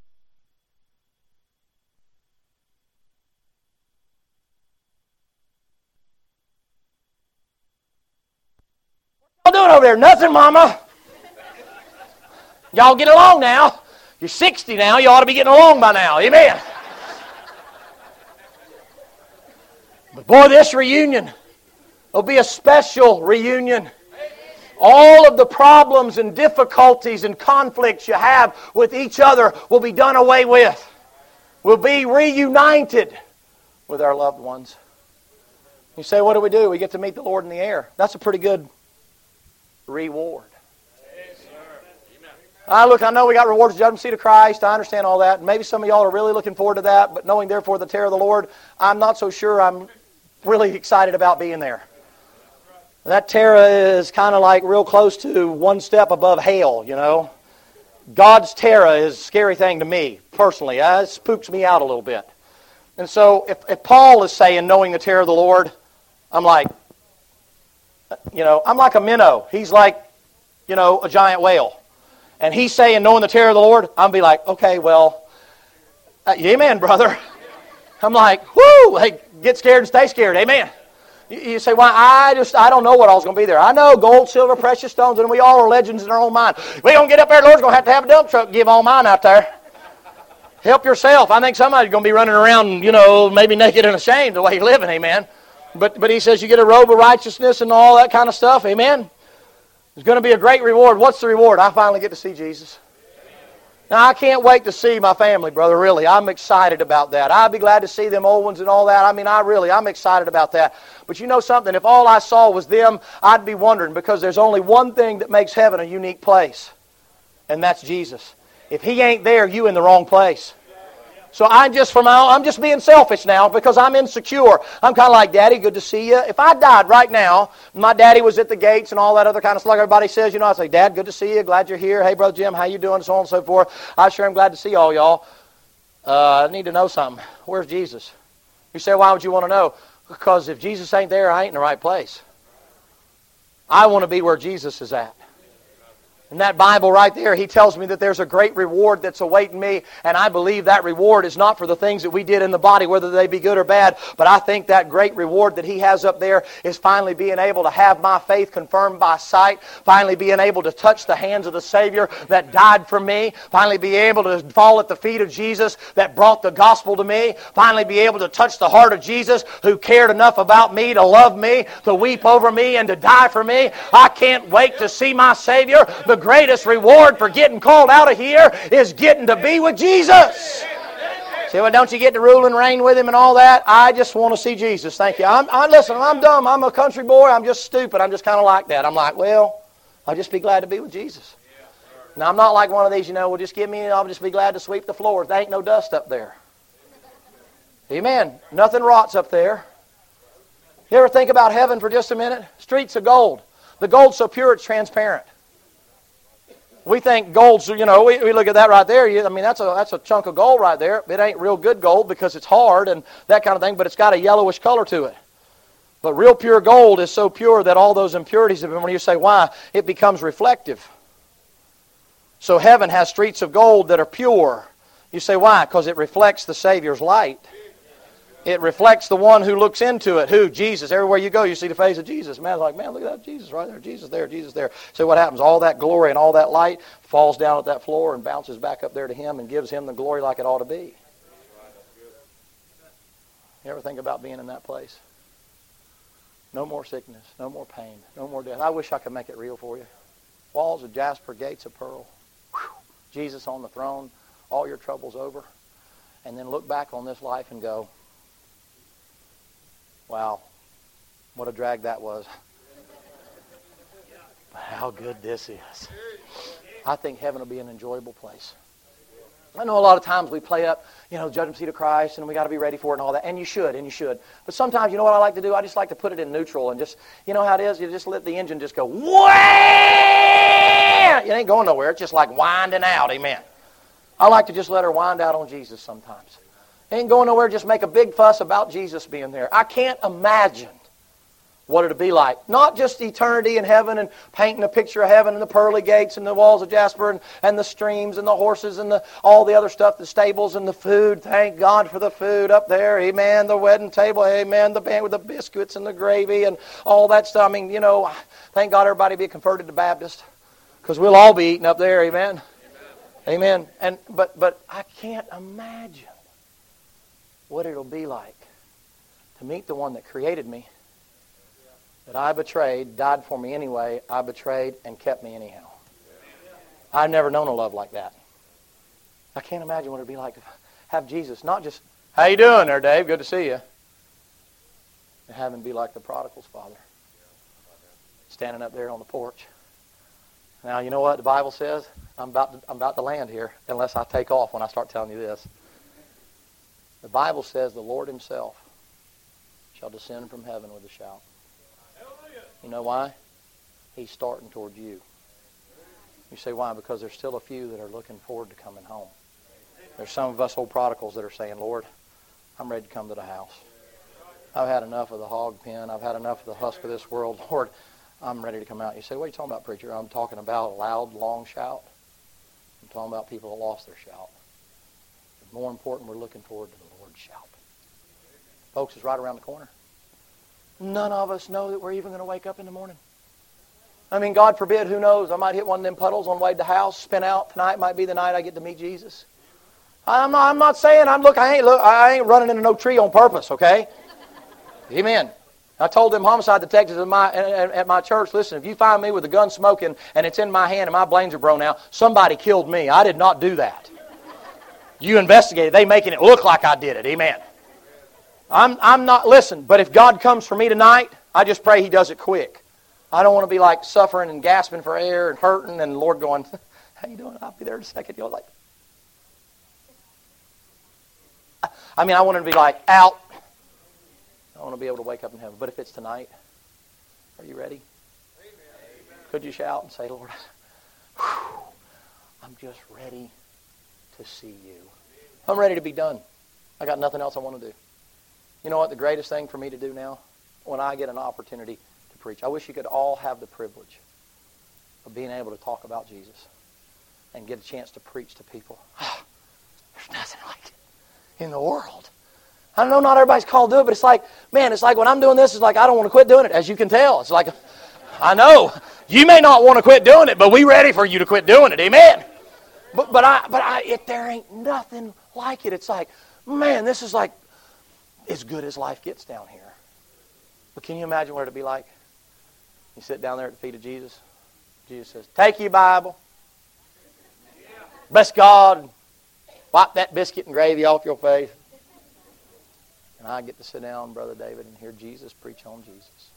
[SPEAKER 1] What y'all doing over there? Nothing, Mama. Y'all get along now. You're sixty now. You ought to be getting along by now. Amen. But boy, this reunion will be a special reunion. All of the problems and difficulties and conflicts you have with each other will be done away with. We'll be reunited with our loved ones. You say, what do we do? We get to meet the Lord in the air. That's a pretty good reward. I look, I know we got rewards of judgment seat of Christ. I understand all that. Maybe some of y'all are really looking forward to that, but knowing therefore the terror of the Lord, I'm not so sure I'm really excited about being there. That terror is kind of like real close to one step above hell, you know. God's terror is a scary thing to me, personally. Uh, it spooks me out a little bit. And so if, if Paul is saying knowing the terror of the Lord, I'm like, you know, I'm like a minnow. He's like, you know, a giant whale. And he's saying knowing the terror of the Lord, I'm be like, okay, well, uh, amen, brother. I'm like, whoo, hey, get scared and stay scared, amen. You, you say, well, I just, I don't know what all's going to be there. I know gold, silver, precious stones, and we all are legends in our own mind. We don't get up there, the Lord's going to have to have a dump truck give all mine out there. Help yourself. I think somebody's going to be running around, you know, maybe naked and ashamed the way you're living, amen. But, but he says you get a robe of righteousness and all that kind of stuff, amen. There's going to be a great reward. What's the reward? I finally get to see Jesus. Now, I can't wait to see my family, brother, really. I'm excited about that. I'd be glad to see them old ones and all that. I mean, I really, I'm excited about that. But you know something? If all I saw was them, I'd be wondering, because there's only one thing that makes heaven a unique place, and that's Jesus. If He ain't there, you in the wrong place. So I'm just for my own, I'm just being selfish now because I'm insecure. I'm kind of like, Daddy, good to see you. If I died right now, my daddy was at the gates and all that other kind of stuff, like everybody says, you know, I say, Dad, good to see you. Glad you're here. Hey, Brother Jim, how you doing? So on and so forth. I sure am glad to see all y'all. Uh, I need to know something. Where's Jesus? You say, why would you want to know? Because if Jesus ain't there, I ain't in the right place. I want to be where Jesus is at. In that Bible right there, He tells me that there's a great reward that's awaiting me, and I believe that reward is not for the things that we did in the body, whether they be good or bad, but I think that great reward that He has up there is finally being able to have my faith confirmed by sight, finally being able to touch the hands of the Savior that died for me, finally be able to fall at the feet of Jesus that brought the gospel to me, finally be able to touch the heart of Jesus who cared enough about me to love me, to weep over me, and to die for me. I can't wait to see my Savior. The greatest reward for getting called out of here is getting to be with Jesus. Say, well, don't you get to rule and reign with Him and all that? I just want to see Jesus. Thank you. I'm, I, listen, I'm dumb. I'm a country boy. I'm just stupid. I'm just kind of like that. I'm like, well, I'll just be glad to be with Jesus. Now, I'm not like one of these, you know, well, just give me, I'll just be glad to sweep the floors. There ain't no dust up there. Amen. Nothing rots up there. You ever think about heaven for just a minute? Streets of gold. The gold's so pure it's transparent. We think gold's, you know, we, we look at that right there. You, I mean, that's a that's a chunk of gold right there. It ain't real good gold because it's hard and that kind of thing, but it's got a yellowish color to it. But real pure gold is so pure that all those impurities of it, when you say why, it becomes reflective. So heaven has streets of gold that are pure. You say why? Because it reflects the Savior's light. It reflects the one who looks into it. Who? Jesus. Everywhere you go, you see the face of Jesus. Man's like, man, look at that Jesus right there. Jesus there, Jesus there. So what happens? All that glory and all that light falls down at that floor and bounces back up there to Him and gives Him the glory like it ought to be. You ever think about being in that place? No more sickness, no more pain, no more death. I wish I could make it real for you. Walls of jasper, gates of pearl. Whew. Jesus on the throne, all your troubles over. And then look back on this life and go, wow, what a drag that was. But how good this is. I think heaven will be an enjoyable place. I know a lot of times we play up, you know, judgment seat of Christ, and we got to be ready for it and all that, and you should, and you should. But sometimes, you know what I like to do? I just like to put it in neutral and just, you know how it is? You just let the engine just go, wah! It ain't going nowhere. It's just like winding out, amen. I like to just let her wind out on Jesus sometimes. Ain't going nowhere, just make a big fuss about Jesus being there. I can't imagine what it'll be like. Not just eternity in heaven and painting a picture of heaven and the pearly gates and the walls of jasper and, and the streams and the horses and the all the other stuff, the stables and the food. Thank God for the food up there. Amen. The wedding table. Amen. The band with the biscuits and the gravy and all that stuff. I mean, you know, thank God everybody be converted to Baptist because we'll all be eating up there. Amen. Amen. Amen. And but but I can't imagine what it'll be like to meet the one that created me, that I betrayed, died for me anyway, I betrayed and kept me anyhow. I've never known a love like that. I can't imagine what it'd be like to have Jesus, not just, how you doing there, Dave? Good to see you. And have Him be like the prodigal's father, standing up there on the porch. Now, you know what the Bible says? I'm about to, I'm about to land here, unless I take off when I start telling you this. The Bible says the Lord Himself shall descend from heaven with a shout. You know why? He's starting toward you. You say, why? Because there's still a few that are looking forward to coming home. There's some of us old prodigals that are saying, Lord, I'm ready to come to the house. I've had enough of the hog pen. I've had enough of the husk of this world. Lord, I'm ready to come out. You say, what are you talking about, preacher? I'm talking about a loud, long shout. I'm talking about people that lost their shout. But more important, we're looking forward to the Lord's shout. Folks, it's right around the corner. None of us know that we're even going to wake up in the morning. I mean, God forbid, who knows? I might hit one of them puddles on the way to the house, spin out. Tonight might be the night I get to meet Jesus. I'm not, I'm not saying, I'm look, I ain't look, I ain't running into no tree on purpose, okay? Amen. I told them homicide detectives at my, at my church, listen, if you find me with a gun smoking and it's in my hand and my brains are blown out, somebody killed me. I did not do that. You investigated. They making it look like I did it. Amen. I'm, I'm not, listen, but if God comes for me tonight, I just pray He does it quick. I don't want to be like suffering and gasping for air and hurting and the Lord going, how you doing? I'll be there in a second. You're like, I mean, I want to be like out. I want to be able to wake up in heaven. But if it's tonight, are you ready? Amen. Could you shout and say, Lord, whew, I'm just ready to see you. I'm ready to be done. I got nothing else I want to do. You know what? The greatest thing for me to do now, when I get an opportunity to preach, I wish you could all have the privilege of being able to talk about Jesus and get a chance to preach to people. There's nothing like it in the world. I know not everybody's called to do it, but it's like, man, it's like when I'm doing this, it's like I don't want to quit doing it, as you can tell. It's like, I know, you may not want to quit doing it, but we ready for you to quit doing it, amen? But but I but I if there ain't nothing like it. It's like, man, this is like as good as life gets down here. But can you imagine what it'd be like? You sit down there at the feet of Jesus. Jesus says, take your Bible. Bless God. Wipe that biscuit and gravy off your face. And I get to sit down, Brother David, and hear Jesus preach on Jesus.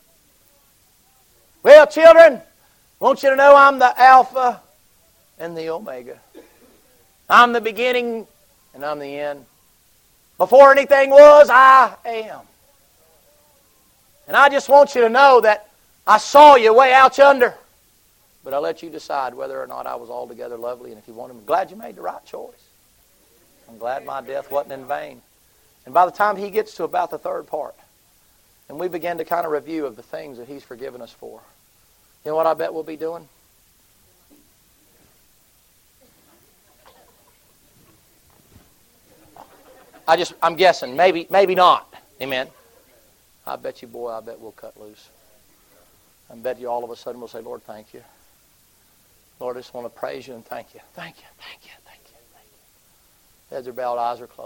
[SPEAKER 1] Well, children, I want you to know I'm the Alpha and the Omega. I'm the beginning and I'm the end. Before anything was, I am. And I just want you to know that I saw you way out yonder, but I let you decide whether or not I was altogether lovely. And if you want him, I'm glad you made the right choice. I'm glad my death wasn't in vain. And by the time he gets to about the third part, and we begin to kind of review of the things that he's forgiven us for, you know what I bet we'll be doing? I just, I'm guessing, maybe, maybe not. Amen. I bet you, boy, I bet we'll cut loose. I bet you all of a sudden we'll say, Lord, thank you. Lord, I just want to praise you and thank you. Thank you, thank you, thank you, thank you. Heads are bowed, eyes are closed.